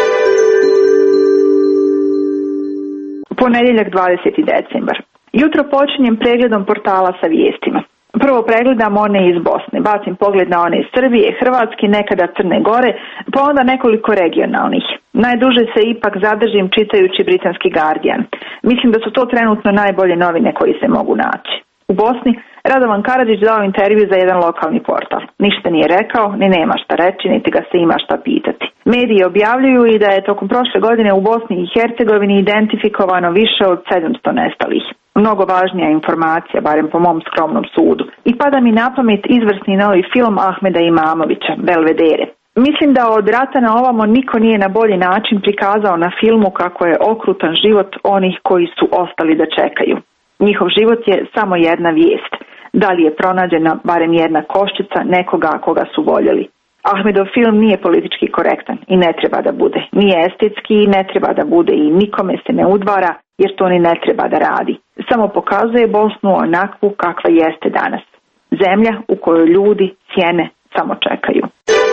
S15: Ponedjeljak, 20. decembar. Jutro počinjem pregledom portala sa vijestima. Prvo pregledam one iz Bosne, bacim pogled na one iz Srbije, Hrvatske, nekada Crne Gore, pa onda nekoliko regionalnih. Najduže se ipak zadržim čitajući britanski Guardian. Mislim da su to trenutno najbolje novine koji se mogu naći. U Bosni Radovan Karadžić dao intervju za jedan lokalni portal. Ništa nije rekao, ni nema šta reći, niti ga se ima šta pitati. Mediji objavljuju i da je tokom prošle godine u Bosni i Hercegovini identifikovano više od 700 nestalih. Mnogo važnija informacija, barem po mom skromnom sudu. I pada mi na pamet izvrsni novi film Ahmeda Imamovića, Belvedere. Mislim da od rata na ovamo niko nije na bolji način prikazao na filmu kako je okrutan život onih koji su ostali da čekaju. Njihov život je samo jedna vijest. Da li je pronađena barem jedna koščica nekoga koga su voljeli. Ahmedov film nije politički korektan i ne treba da bude. Nije estetski i ne treba da bude i nikome se ne udvara jer to ni ne treba da radi. Samo pokazuje Bosnu onakvu kakva jeste danas. Zemlja u kojoj ljudi cijene samo čekaju.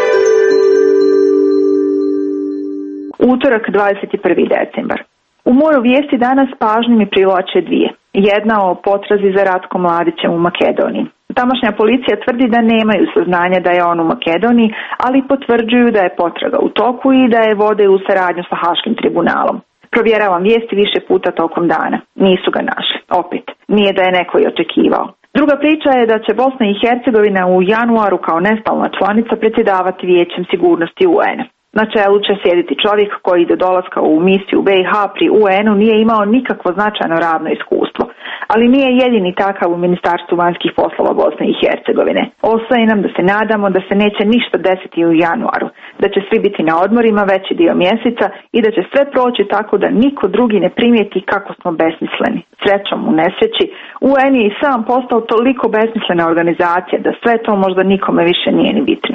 S15: Utorak 21. decembar. U moju vijesti danas pažnju mi privlače dvije. Jedna o potrazi za Ratko Mladićem u Makedoniji. Tamošnja policija tvrdi da nemaju saznanja da je on u Makedoniji, ali potvrđuju da je potraga u toku i da je vode u saradnju sa Haškim tribunalom. Provjeravam vijesti više puta tokom dana. Nisu ga našli. Opet. Nije da je neko i očekivao. Druga priča je da će Bosna i Hercegovina u januaru kao nestalna članica predsjedavati Vijećem sigurnosti UN-a. Na čelu će sjediti čovjek koji do dolaska u misiju BiH pri UN-u nije imao nikakvo značajno radno iskustvo, ali nije jedini takav u Ministarstvu vanjskih poslova Bosne i Hercegovine. Ostaje nam da se nadamo da se neće ništa desiti u januaru, da će svi biti na odmorima veći dio mjeseca i da će sve proći tako da niko drugi ne primijeti kako smo besmisleni. Srećom u nesreći, UN je i sam postao toliko besmislena organizacija da sve to možda nikome više nije ni bitno.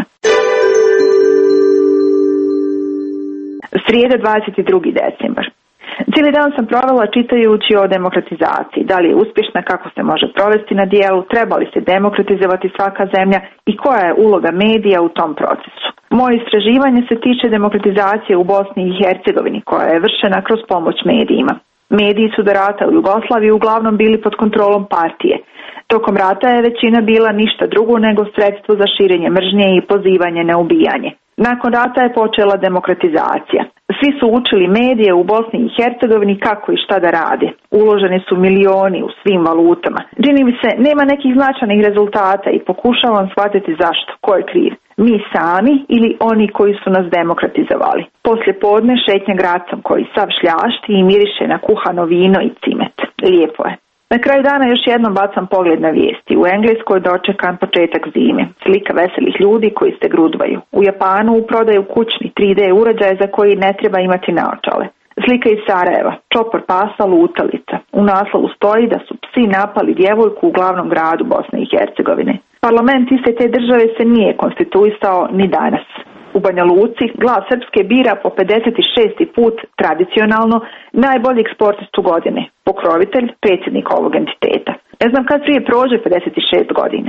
S15: Srijeda 22. decembar. Cijeli dan sam provela čitajući o demokratizaciji, da li je uspješna, kako se može provesti na dijelu, treba li se demokratizovati svaka zemlja i koja je uloga medija u tom procesu. Moje istraživanje se tiče demokratizacije u Bosni i Hercegovini koja je vršena kroz pomoć medijima. Mediji su do rata u Jugoslaviji uglavnom bili pod kontrolom partije. Tokom rata je većina bila ništa drugo nego sredstvo za širenje mržnje i pozivanje na ubijanje. Nakon rata je počela demokratizacija. Svi su učili medije u Bosni i Hercegovini kako i šta da rade. Uloženi su milioni u svim valutama. Čini mi se, nema nekih značajnih rezultata i pokušavam shvatiti zašto, ko je kriv. Mi sami ili oni koji su nas demokratizovali. Poslije podne šetnja gradcom koji sav šljašti i miriše na kuhano vino i cimet. Lijepo je. Na kraju dana još jednom bacam pogled na vijesti. U Engleskoj dočekan početak zime. Slika veselih ljudi koji se grudvaju. U Japanu u prodaju kućni 3D uređaj za koji ne treba imati naočale. Slika iz Sarajeva. Čopor pasa lutalica. U naslovu stoji da su psi napali djevojku u glavnom gradu Bosne i Hercegovine. Parlament iste te države se nije konstituisao ni danas. U Banja Luci Glas Srpske bira po 56. put tradicionalno najboljeg sportistu godine. Pokrovitelj, predsjednik ovog entiteta. Ne znam kad prije prođe 56 godina.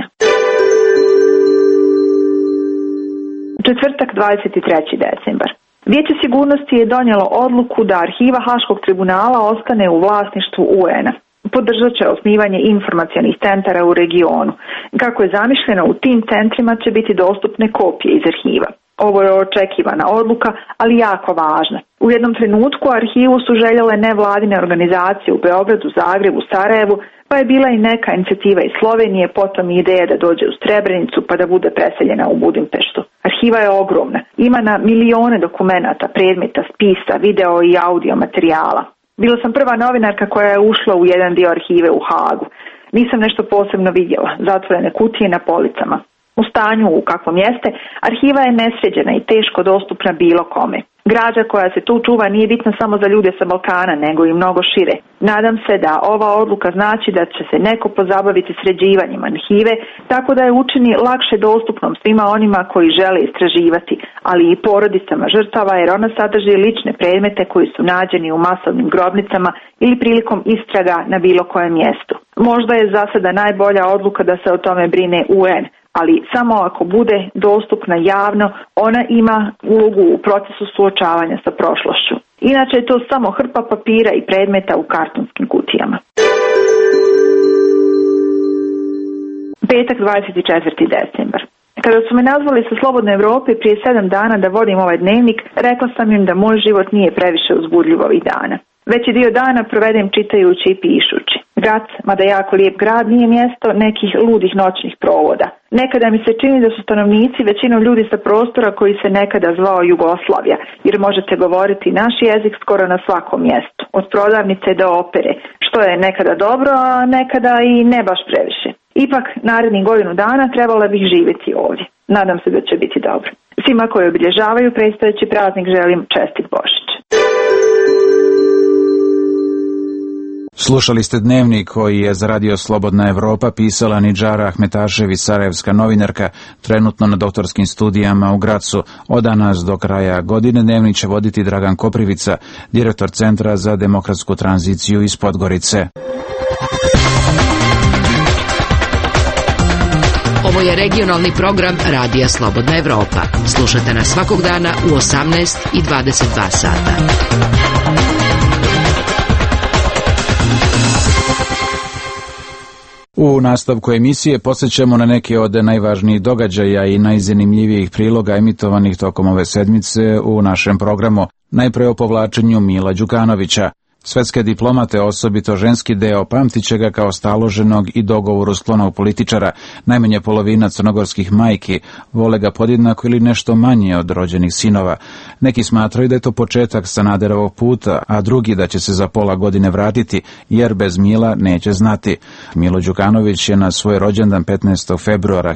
S15: Četvrtak 23. decembar. Vijeće sigurnosti je donijelo odluku da arhiva Haškog tribunala ostane u vlasništvu UN-a. Podržat će osnivanje informacionih centara u regionu. Kako je zamišljeno, u tim centrima će biti dostupne kopije iz arhiva. Ovo je očekivana odluka, ali jako važna. U jednom trenutku arhivu su željele nevladine organizacije u Beogradu, Zagrebu, Sarajevu, pa je bila i neka inicijativa iz Slovenije, potom i ideja da dođe u Srebrenicu pa da bude preseljena u Budimpeštu. Arhiva je ogromna. Ima na milione dokumenata, predmeta, spisa, video i audio materijala. Bila sam prva novinarka koja je ušla u jedan dio arhive u Hagu. Nisam nešto posebno vidjela, zatvorene kutije na policama. U stanju u kakvom jeste, arhiva je nesređena i teško dostupna bilo kome. Građa koja se tu čuva nije bitna samo za ljude sa Balkana, nego i mnogo šire. Nadam se da ova odluka znači da će se neko pozabaviti sređivanjem arhive, tako da je učini lakše dostupnom svima onima koji žele istraživati, ali i porodicama žrtava, jer ona sadrži lične predmete koji su nađeni u masovnim grobnicama ili prilikom istraga na bilo kojem mjestu. Možda je za sada najbolja odluka da se o tome brine UN, ali samo ako bude dostupna javno, ona ima ulogu u procesu suočavanja sa prošlošću. Inače je to samo hrpa papira i predmeta u kartonskim kutijama. Petak 24. decembar. Kada su me nazvali sa Slobodne Evrope prije 7 dana da vodim ovaj dnevnik, rekla sam im da moj život nije previše uzbudljiv ovih dana. Veći dio dana provedem čitajući i pišući. Grac, mada jako lijep grad, nije mjesto nekih ludih noćnih provoda. Nekada mi se čini da su stanovnici većinom ljudi sa prostora koji se nekada zvao Jugoslavija, jer možete govoriti naš jezik skoro na svakom mjestu, od prodavnice do opere, što je nekada dobro, a nekada i ne baš previše. Ipak, narednih godinu dana trebala bih živjeti ovdje. Nadam se da će biti dobro. Svima koji obilježavaju predstojeći praznik želim čestit Božić.
S1: Slušali ste dnevnik koji je za Radio Slobodna Evropa pisala Nidžara Ahmetašević, sarajevska novinarka, trenutno na doktorskim studijama u Gracu. Od danas do kraja godine dnevnik će voditi Dragan Koprivica, direktor Centra za demokratsku tranziciju iz Podgorice.
S2: Ovo je regionalni program Radija Slobodna Evropa. Slušajte nas svakog dana u 18 i 22 sata.
S1: U nastavku emisije podsjećamo na neke od najvažnijih događaja i najzanimljivijih priloga emitovanih tokom ove sedmice u našem programu. Najpre o povlačenju Mila Đukanovića. Svetske diplomate, osobito ženski deo, pamtit će ga kao staloženog i dogovoru sklonog političara. Najmanje polovina crnogorskih majki vole ga podjednako ili nešto manje od rođenih sinova. Neki smatraju da je to početak Sanaderovog puta, a drugi da će se za pola godine vratiti, jer bez Mila neće znati. Milo Đukanović je na svoj rođendan 15. februara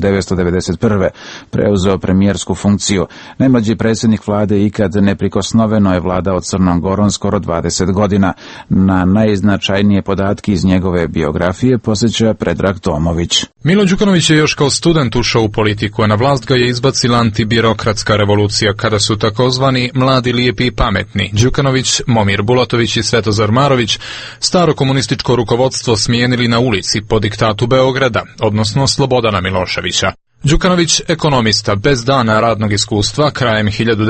S1: 1991. preuzeo premijersku funkciju. Najmlađi predsjednik vlade ikad neprikosnoveno je vladao Crnom Gorom skoro 20 godina. Na najznačajnije podatke iz njegove biografije posjeća Predrag Tomović.
S5: Milo Đukanović je još kao student ušao u politiku, a na vlast ga je izbacila antibirokratska revolucija, kada su takozvani mladi, lijepi i pametni Đukanović, Momir Bulatović i Svetozar Marović staro komunističko rukovodstvo smijenili na ulici po diktatu Beograda, odnosno Slobodana Miloševića. Đukanović, ekonomista bez dana radnog iskustva, krajem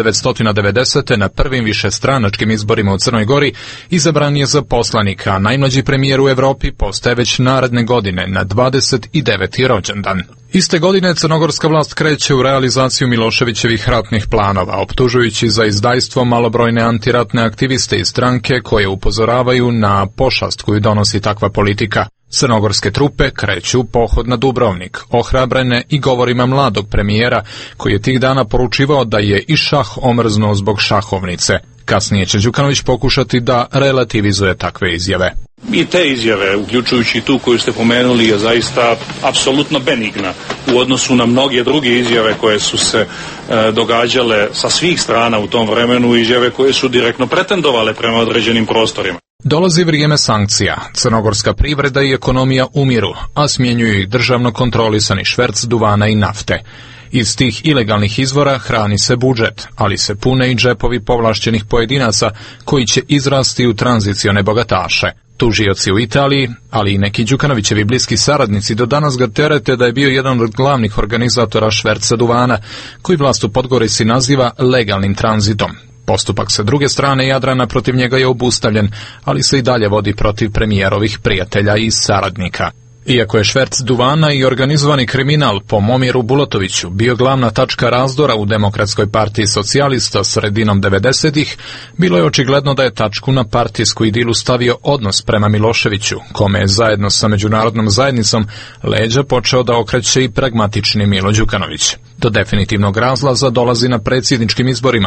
S5: 1990. na prvim višestranačkim izborima u Crnoj Gori izabran je za poslanika, a najmlađi premijer u Evropi postaje već naredne godine na 29. rođendan. Iste godine crnogorska vlast kreće u realizaciju Miloševićevih ratnih planova, optužujući za izdajstvo malobrojne antiratne aktiviste i stranke koje upozoravaju na pošast koju donosi takva politika. Crnogorske trupe kreću u pohod na Dubrovnik, ohrabrene i govorima mladog premijera koji je tih dana poručivao da je i šah omrznuo zbog šahovnice. Kasnije će Đukanović pokušati da relativizuje takve izjave.
S6: I te izjave, uključujući tu koju ste pomenuli, je zaista apsolutno benigna u odnosu na mnoge druge izjave koje su se događale sa svih strana u tom vremenu, izjave koje su direktno pretendovale prema određenim prostorima.
S5: Dolazi vrijeme sankcija. Crnogorska privreda i ekonomija umiru, a smjenjuju ih državno kontrolisani šverc duvana i nafte. Iz tih ilegalnih izvora hrani se budžet, ali se pune i džepovi povlašćenih pojedinaca koji će izrasti u tranzicione bogataše. Tužioci u Italiji, ali i neki Đukanovićevi bliski saradnici do danas ga terete da je bio jedan od glavnih organizatora šverca duvana, koji vlast u Podgorici naziva legalnim tranzitom. Postupak sa druge strane Jadrana protiv njega je obustavljen, ali se i dalje vodi protiv premijerovih prijatelja i saradnika. Iako je šverc duvana i organizovani kriminal po Momiru Bulatoviću bio glavna tačka razdora u Demokratskoj partiji socijalista sredinom 90-ih, bilo je očigledno da je tačku na partijsku idilu stavio odnos prema Miloševiću, kome je zajedno sa međunarodnom zajednicom leđa počeo da okreće i pragmatični Milo Đukanović. Do definitivnog razlaza dolazi na predsjedničkim izborima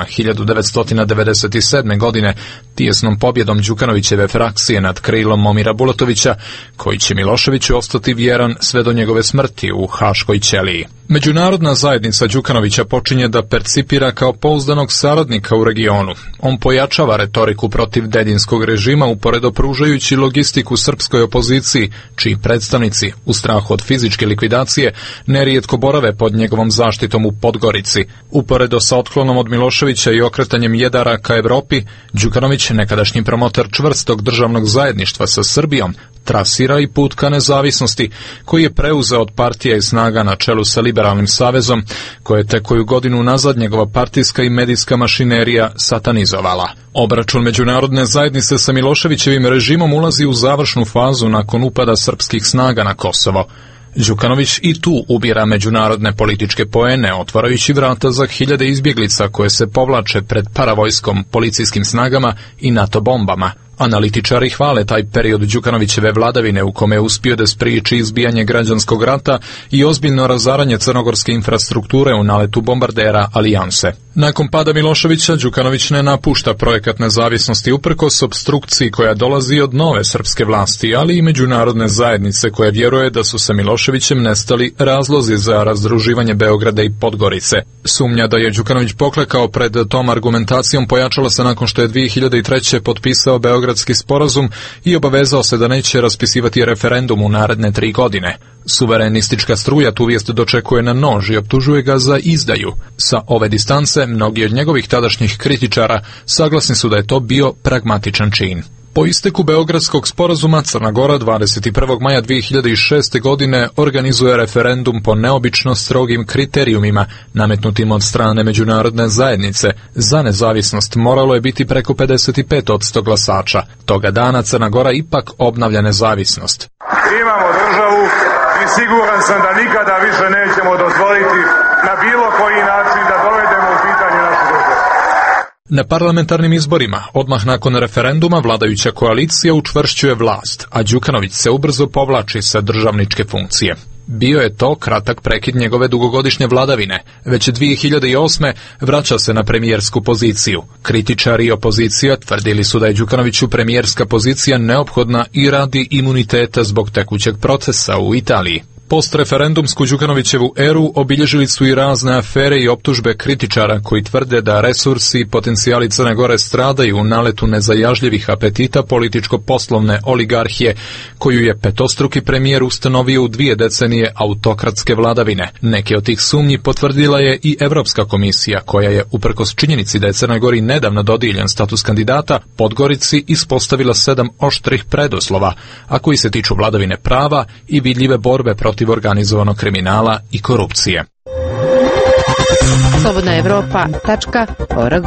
S5: 1997. godine tijesnom pobjedom Đukanovićeve frakcije nad krilom Momira Bulatovića, koji će Miloševiću ostati vjeran sve do njegove smrti u Haškoj ćeliji. Međunarodna zajednica Đukanovića počinje da percipira kao pouzdanog saradnika u regionu. On pojačava retoriku protiv dedinskog režima uporedo pružajući logistiku srpskoj opoziciji, čiji predstavnici, u strahu od fizičke likvidacije, nerijetko borave pod njegovom zaštitom u Podgorici. Uporedo sa otklonom od Miloševića i okretanjem jedara ka Evropi, Đukanović, nekadašnji promotor čvrstog državnog zajedništva sa Srbijom, trasira i put ka nezavisnosti, koji je preuzeo od partija i snaga na čelu sa Liberalnim savezom, koje je tek koju godinu nazad njegova partijska i medijska mašinerija satanizovala. Obračun međunarodne zajednice sa Miloševićevim režimom ulazi u završnu fazu nakon upada srpskih snaga na Kosovo. Đukanović i tu ubira međunarodne političke poene, otvarajući vrata za hiljade izbjeglica koje se povlače pred paravojskom, policijskim snagama i NATO bombama. Analitičari hvale taj period Đukanovićeve vladavine u kome je uspio da spriječi izbijanje građanskog rata i ozbiljno razaranje crnogorske infrastrukture u naletu bombardera Alijanse. Nakon pada Miloševića, Đukanović ne napušta projekat nezavisnosti uprkos opstrukciji koja dolazi od nove srpske vlasti, ali i međunarodne zajednice koja vjeruje da su sa Miloševićem nestali razlozi za razdruživanje Beograda i Podgorice. Sumnja da je Đukanović poklekao pred tom argumentacijom pojačala se nakon što je 2003. potpisao Beogradski sporazum i obavezao se da neće raspisivati referendum u naredne 3 godine. Suverenistička struja tu vijest dočekuje na nož i optužuje ga za izdaju. Sa ove distance, mnogi od njegovih tadašnjih kritičara saglasni su da je to bio pragmatičan čin. Po isteku Beogradskog sporazuma, Crna Gora 21. maja 2006. godine organizuje referendum po neobično strogim kriterijumima nametnutim od strane međunarodne zajednice. Za nezavisnost moralo je biti preko 55% glasača. Toga dana Crna Gora ipak obnavlja nezavisnost.
S16: Imamo državu i siguran sam da nikada više nećemo dozvoliti na bilo koji način da dovedemo u pitanje našu državu.
S5: Na parlamentarnim izborima, odmah nakon referenduma, vladajuća koalicija učvršćuje vlast, a Đukanović se ubrzo povlači sa državničke funkcije. Bio je to kratak prekid njegove dugogodišnje vladavine. Već 2008. vraća se na premijersku poziciju. Kritičari i opozicija tvrdili su da je Đukanoviću premijerska pozicija neophodna i radi imuniteta zbog tekućeg procesa u Italiji. Postreferendumsku Đukanovićevu eru obilježili su i razne afere i optužbe kritičara koji tvrde da resursi i potencijali Crne Gore stradaju u naletu nezajažljivih apetita političko-poslovne oligarhije, koju je petostruki premijer ustanovio u 2 decenije autokratske vladavine. Neke od tih sumnji potvrdila je i Evropska komisija, koja je, uprkos činjenici da je Crnoj Gori nedavno dodijeljen status kandidata, Podgorici ispostavila 7 oštrih preduslova, a koji se tiču vladavine prava i vidljive borbe protiv organizovanog kriminala i korupcije.
S2: slobodnaevropa.org.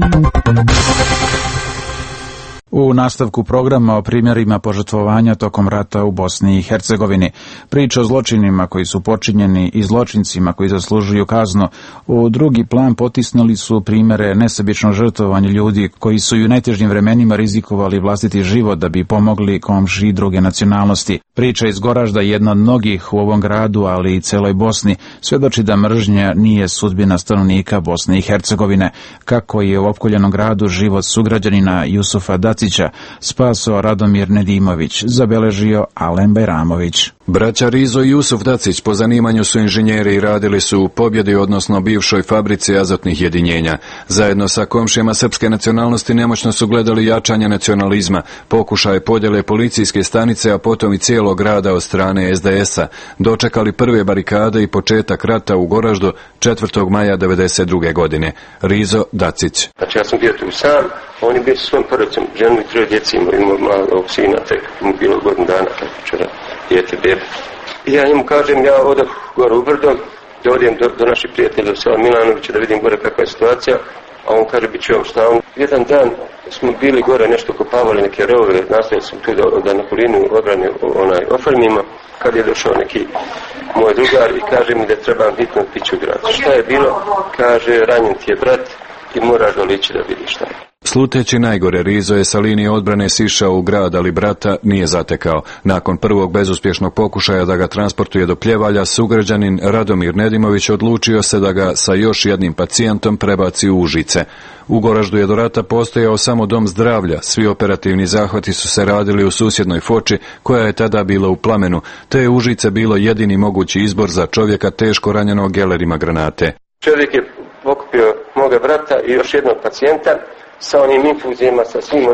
S1: U nastavku programa o primjerima požrtvovanja tokom rata u Bosni i Hercegovini, priča o zločinima koji su počinjeni i zločincima koji zaslužuju kaznu, u drugi plan potisnuli su primjere nesebičnog žrtvovanja ljudi koji su i u najtežim vremenima rizikovali vlastiti život da bi pomogli komšiji druge nacionalnosti. Priča iz Goražda, jedna od mnogih u ovom gradu, ali i celoj Bosni, svjedoči da mržnja nije sudbina stanovnika Bosne i Hercegovine, kako je u opkoljenom gradu život sugrađanina Jusufa Dacića spasao Radomir Nedimović, zabeležio Alen Bajramović.
S7: Braća Rizo i Jusuf Dacić po zanimanju su inženjeri i radili su u Pobjedi, odnosno bivšoj fabrici azotnih jedinjenja. Zajedno sa komšijama srpske nacionalnosti nemoćno su gledali jačanje nacionalizma, pokušaje podjele policijske stanice, a potom i cijelog grada od strane SDS-a. Dočekali prve barikade i početak rata u Goraždu 4. maja 1992. godine. Rizo Dacić.
S17: Znači ja sam bio tu sam, on je bio sa svojom porodicom, ženom i 3 djeci, imao malog sina, tek mu bilo godinu dana, kako včera, dijete, bebe. I ja njemu kažem, ja odah gore u brdo, da odijem do naših prijatelja, do sela Milanovića, da vidim gore kakva je situacija, a on kaže, bit će vam šta. Jedan dan smo bili gore, nešto kopavali, neke rovove, nastavili sam tu da na kolinu odbrane ofarmimo, kad je došao neki moj drugar i kaže mi da trebam hitno piću u grad. Šta je bilo? Kaže, ranjen ti je brat i moraš dolići da vidiš šta je.
S7: Sluteći najgore, Rizo je sa linije odbrane sišao u grad, ali brata nije zatekao. Nakon prvog bezuspješnog pokušaja da ga transportuje do Pljevalja, sugrađanin Radomir Nedimović odlučio se da ga sa još jednim pacijentom prebaci u Užice. U Goraždu je do rata postojao samo dom zdravlja, svi operativni zahvati su se radili u susjednoj Foči, koja je tada bila u plamenu, te je Užice bilo jedini mogući izbor za čovjeka teško ranjenog gelerima granate.
S17: Čovjek je pokupio moga brata i još jednog pacijenta sa onim infuzijama,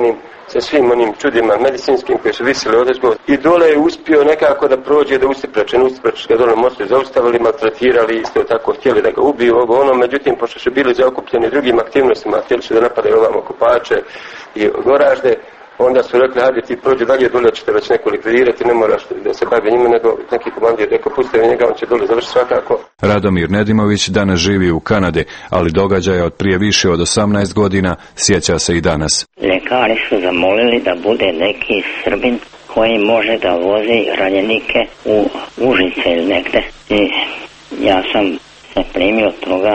S17: sa svim onim čudima medicinskim koji su visili odezgo. I dole je uspio nekako da prođe do Ustipreča ga dole mostu zaustavili, maltretirali, isto tako htjeli da ga ubiju, međutim, pošto su bili zaokupljeni drugim aktivnostima, htjeli su da napadaju ovamo Kopače i Goražde, onda su rekli, hajde ti prođe dalje, dole ćete već neko likvidirati, ne moraš da se bavi njima, nego neki komandir rekao, pustite njega, on će dole završiti svakako.
S7: Radomir Nedimović danas živi u Kanadi, ali događaja od prije više od 18 godina sjeća se i danas.
S18: Lekari su zamolili da bude neki Srbin koji može da vozi ranjenike u Užice ili negde. I ja sam se primio toga.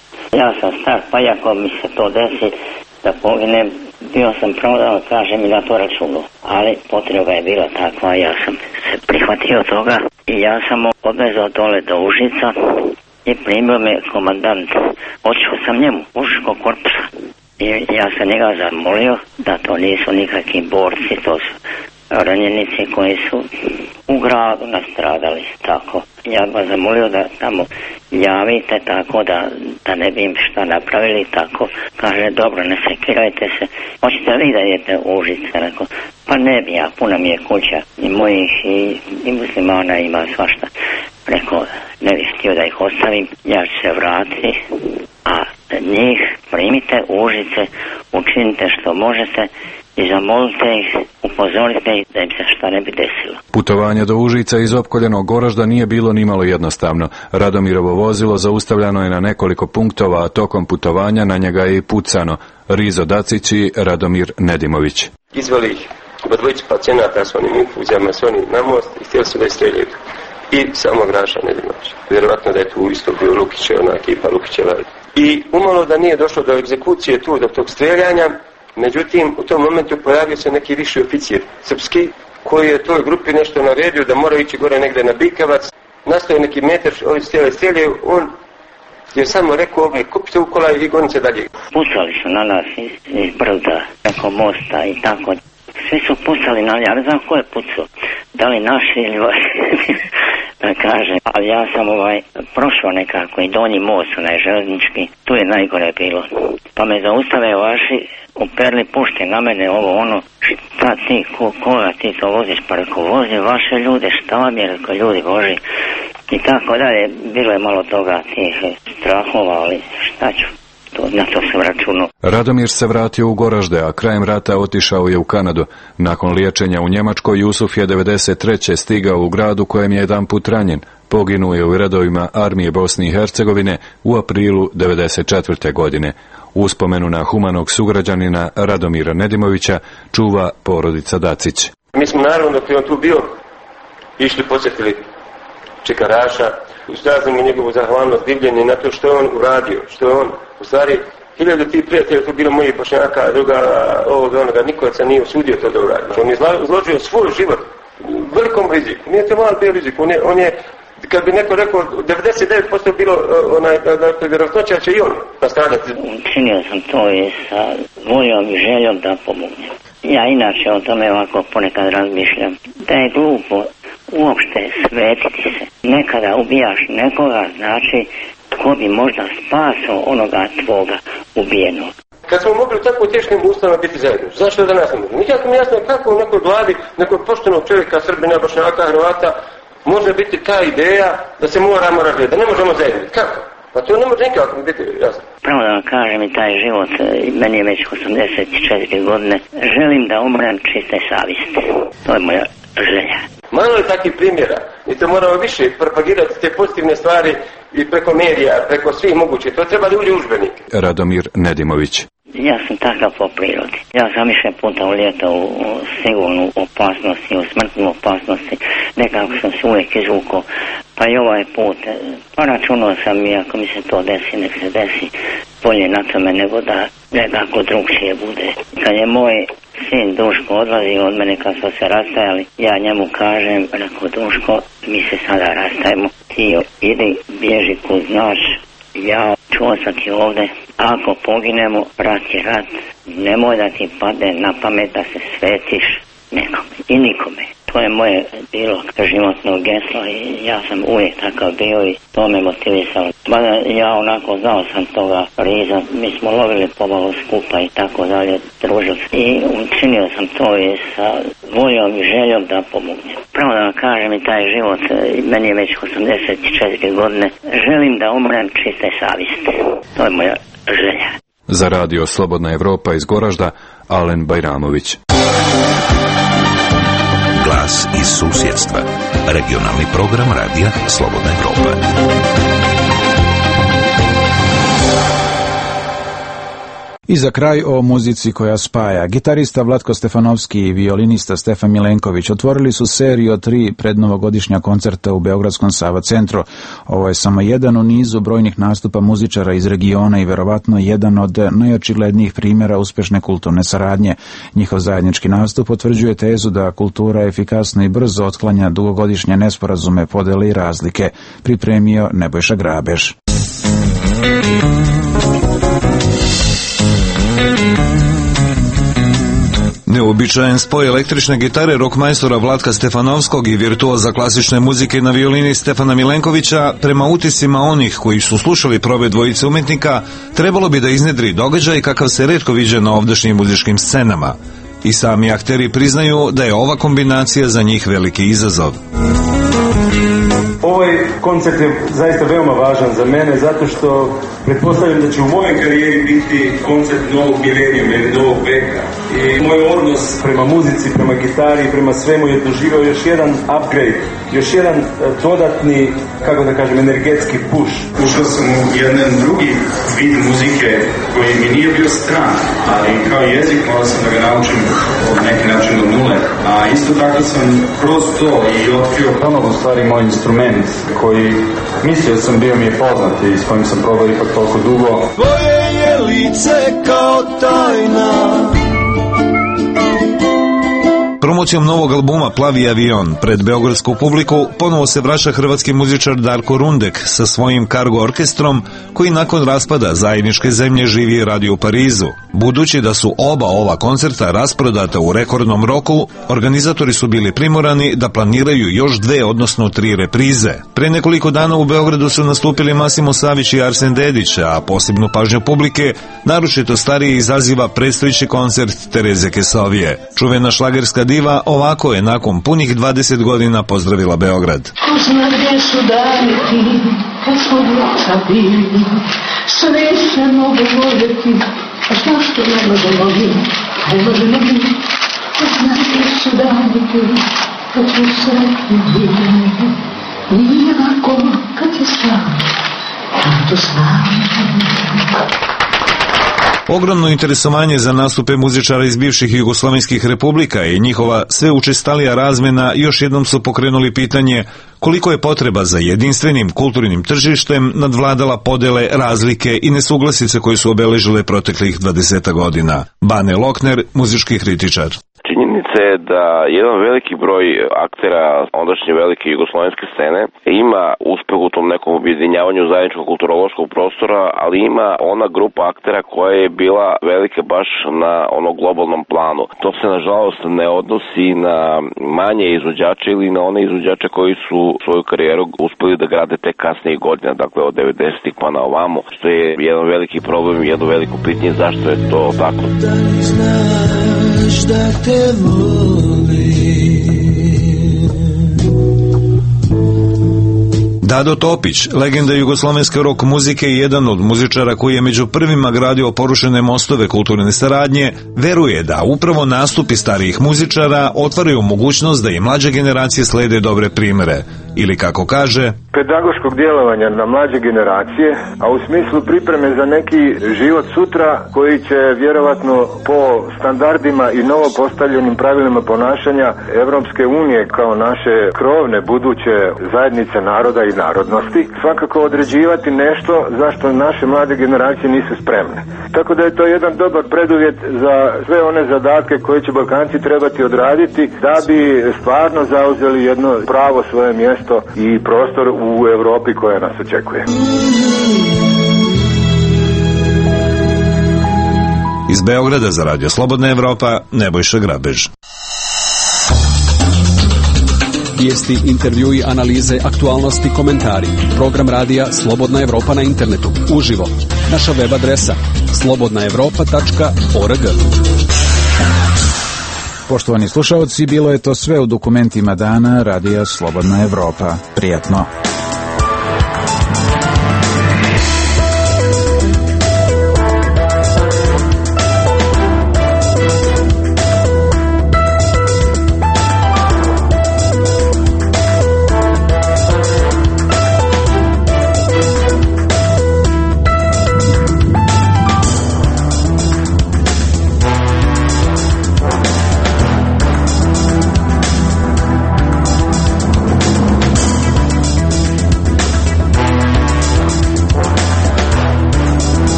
S18: Ja sam star, pa ako mi se to desi da poginem, bio sam pravo da kažem i na to računu, ali potreba je bila takva, ja sam se prihvatio toga i ja sam odvezao dole do Užica i primio me komandant. Otišao sam njemu, Užičkog korpusa. I ja sam njega zamolio da to nisu nikakvi borci, to su ranjenici koji su u gradu nastradali, tako. Ja bih vas zamolio da tamo javite tako da ne bi im šta napravili, tako. Kaže, dobro, ne sekirajte se. Hoćete li da idete u Užice? Rekao, pa ne bi ja, puna mi je kuća i mojih i muslimana ima svašta. Rekao, ne bih htio da ih ostavim, ja ću se vratiti, a njih primite u Užice, učinite što možete i zamolite ih, upozorite ih da im se šta ne bi desilo.
S7: Putovanje do Užica iz opkoljenog Goražda nije bilo nimalo jednostavno. Radomirovo vozilo zaustavljano je na nekoliko punktova, a tokom putovanja na njega je i pucano. Rizo Dacić i Radomir Nedimović.
S17: Izveli ih dvojicu pacijenata s onim infuzijama, s onim na most i htjeli su da istreljaju. I samog Raša Nedimovića. Vjerovatno da je tu isto bio Lukić, ona ekipa Lukićeva. I umalo da nije došlo do egzekucije tu, do tog streljanja, međutim u tom momentu pojavio se neki viši oficir srpski, koji je toj grupi nešto naredio da mora ići gore negdje na Bikavac. Nastoje neki metar, ovi streljaju, on je samo rekao, kupite u kola i gonite dalje.
S18: Pucali su na nas iz brda, preko mosta i tako. Svi su pucali na ja ne znam ko je pucao, da li naši ili da kaže, ali ja sam prošao nekako i donji most, onaj železnički, tu je najgore bilo. Pa me zaustave vaši, uperli puške na mene, ovo ono, šta ti, koga ti to voziš, pa rekao, vozi vaše ljude, šta vam je, rekao, ljudi Boži, i tako dalje, bilo je malo toga tih strahova, ali šta ću. Na to sam računao.
S7: Radomir se vratio u Goražde, a krajem rata otišao je u Kanadu. Nakon liječenja u Njemačkoj, Jusuf je 93. stigao u gradu kojem je jedan put ranjen. Poginuo je u redovima armije Bosne i Hercegovine u aprilu 94. godine. Uspomenu na humanog sugrađanina Radomira Nedimovića čuva porodica Dacić.
S17: Mi smo naravno dok je on tu bio išli posjetili Čekaraša, izrazimo njegovu zahvalnost, divljenje na to što je on uradio, što je on, u stvari, 1000 tih prijatelja, to bilo mojih Bošnjaka, druga, ovoga, onoga, nikoga se nije usudio to da uradi. On je izložio svoj život velikom riziku, nije to malo bio rizik, on je, kad bi neko rekao, 99% bilo, vjerojatnoća će i on nastradati.
S18: Činio sam to i sa voljom i željom da pomognem. Ja inače o tome ovako ponekad razmišljam, da je glupo uopšte svetiti se. Nekada ubijaš nekoga, znači ko bi možda spasao onoga tvoga ubijenog.
S17: Kad smo mogli u tako teškim uslovima biti zajedno, zašto da nas ne možemo? Nikako mi jasno kako u nekoj vladi, nekog poštenog čovjeka, Srbina, Bošnjaka, Hrvata, može biti ta ideja da se moramo razgledati, da ne možemo zajedno. Kako? Pa to ne može nikako biti jasno.
S18: Pravo da vam kažem i taj život, meni je već 84 godine, želim da umrem čiste savjesti. To je moja želja.
S17: Malo je takvih primjera i to moramo više propagirati te pozitivne stvari i preko medija, preko svih mogućih. To treba da uđe u udžbenik.
S7: Radomir Nedimović.
S18: Ja sam takav po prirodi. Ja sam više puta uletao u sigurnu opasnost i u smrtnu opasnosti. Nekako sam se uvijek izvukao. Pa i ovaj put. Pa računao sam i ako mi se to desi, nek se desi bolje na tome nego da nekako drugčije bude. Kad je moj sin Duško odlazio od mene kad smo se rastajali, ja njemu kažem, rekao Duško, mi se sada rastajemo. Ti idi, bježi kud znaš, ja ću ostati ovdje. Ako poginemo, rat je rat. Nemoj da ti padne na pamet da se svetiš nekome i nikome. To je moje bilo životno geslo i ja sam uvijek takav bio i to me motivisalo. Mada ja onako znao sam toga Riza, mi smo lovili pomalo skupa i tako dalje, družili se. I učinio sam to i sa voljom i željom da pomognem. Pravo da vam kažem i taj život, meni je već 84 godine, želim da umrem čiste savjesti. To je moja želja.
S7: Za radio Slobodna Evropa iz Goražda, Alen Bajramović.
S14: Glas iz susjedstva. Regionalni program radija Slobodna Evropa.
S1: I za kraj o muzici koja spaja. Gitarista Vlatko Stefanovski i violinista Stefan Milenković otvorili su seriju od 3 prednovogodišnja koncerta u Beogradskom Sava centru. Ovo je samo jedan u nizu brojnih nastupa muzičara iz regiona i verovatno jedan od najočiglednijih primjera uspešne kulturne saradnje. Njihov zajednički nastup potvrđuje tezu da kultura efikasno i brzo otklanja dugogodišnje nesporazume, podele i razlike. Pripremio Nebojša Grabež.
S4: Neuobičajen spoj električne gitare rokmajstora Vlatka Stefanovskog i virtuoza klasične muzike na violini Stefana Milenkovića, prema utiscima onih koji su slušali probe dvojice umetnika, trebalo bi da iznedri događaj kakav se retko viđa na ovdašnjim muzičkim scenama. I sami akteri priznaju da je ova kombinacija za njih veliki izazov.
S16: Ovaj koncert je zaista veoma važan za mene zato što pretpostavljam da će u mojoj karijeri biti koncert novog milenijuma ili novog veka. I moj odnos prema muzici, prema gitari, prema svemu je doživio još jedan upgrade, još jedan dodatni, kako da kažem, energetski push.
S8: Ušao sam u jedan drugi vid muzike koji mi nije bio stran, ali kao jezik morao sam da ga naučim od neki način do nule. A isto tako sam kroz to i otkrio ponovo stvari moj instrument koji mislio sam bio mi je poznat i s kojim sam probao ipak toliko dugo.
S9: Tvoje je lice kao tajna.
S4: Promocijom novog albuma Plavi avion pred beogradsku publiku ponovo se vraća hrvatski muzičar Darko Rundek sa svojim Cargo orkestrom koji nakon raspada zajedničke zemlje živi i radi u Parizu. Budući da su oba ova koncerta rasprodata u rekordnom roku, organizatori su bili primorani da planiraju još 2, odnosno 3 reprize. Pre nekoliko dana u Beogradu su nastupili Masimo Savić i Arsen Dedić, a posebnu pažnju publike, naročito starije, izaziva predstojeći koncert Tereze Kesovije. Čuvena šlagerska diva ovako je nakon punih 20 godina pozdravila Beograd.
S9: Ko zna gdje su dani ti, kad smo djeca bili, sve se mogu voljeti, a zašto ne možemo mi, ne možemo mi. Ko zna gdje su dani ti, kad smo sretni bili, nije lako kad je sam, a to sam.
S4: Ogromno interesovanje za nastupe muzičara iz bivših jugoslovenskih republika i njihova sve učestalija razmena još jednom su pokrenuli pitanje koliko je potreba za jedinstvenim kulturnim tržištem nadvladala podele, razlike i nesuglasice koje su obeležile proteklih 20 godina. Bane Lokner, muzički kritičar.
S19: Činjenica je da jedan veliki broj aktera ondašnje velike jugoslovenske scene ima uspeh u tom nekom objedinjavanju zajedničkog kulturološkog prostora, ali ima ona grupa aktera koja je bila velika baš na onom globalnom planu. To se nažalost ne odnosi na manje izvođače ili na one izvođače koji su svoju karijeru uspeli da grade tek kasnijih godina, dakle od 90-ih pa na ovamo, što je jedan veliki problem i jedno veliko pitanje zašto je to tako.
S9: Da te
S4: Dado Topić, legenda jugoslovenske rock muzike i jedan od muzičara koji je među prvima gradio porušene mostove kulturne saradnje, veruje da upravo nastupi starijih muzičara otvaraju mogućnost da i mlađe generacije slede dobre primere. Ili kako kaže,
S16: pedagoškog djelovanja na mlađe generacije, a u smislu pripreme za neki život sutra koji će vjerovatno po standardima i novo postavljenim pravilima ponašanja Evropske unije kao naše krovne buduće zajednice naroda i narodnosti svakako određivati nešto zašto naše mlade generacije nisu spremne. Tako da je to jedan dobar preduvjet za sve one zadatke koje će Balkanci trebati odraditi da bi stvarno zauzeli jedno pravo svoje mjesto i prostor u Evropi koja nas očekuje.
S4: Iz Beograda za Radio Slobodna Evropa, Nebojša Grabež.
S20: Vijesti, intervjui, analize, aktualnosti, komentari. Program radija Slobodna Evropa na internetu. Uživo. Naša web adresa slobodnaevropa.org.
S1: Poštovani slušalci, bilo je to sve u dokumentima dana Radija Slobodna Evropa. Prijatno.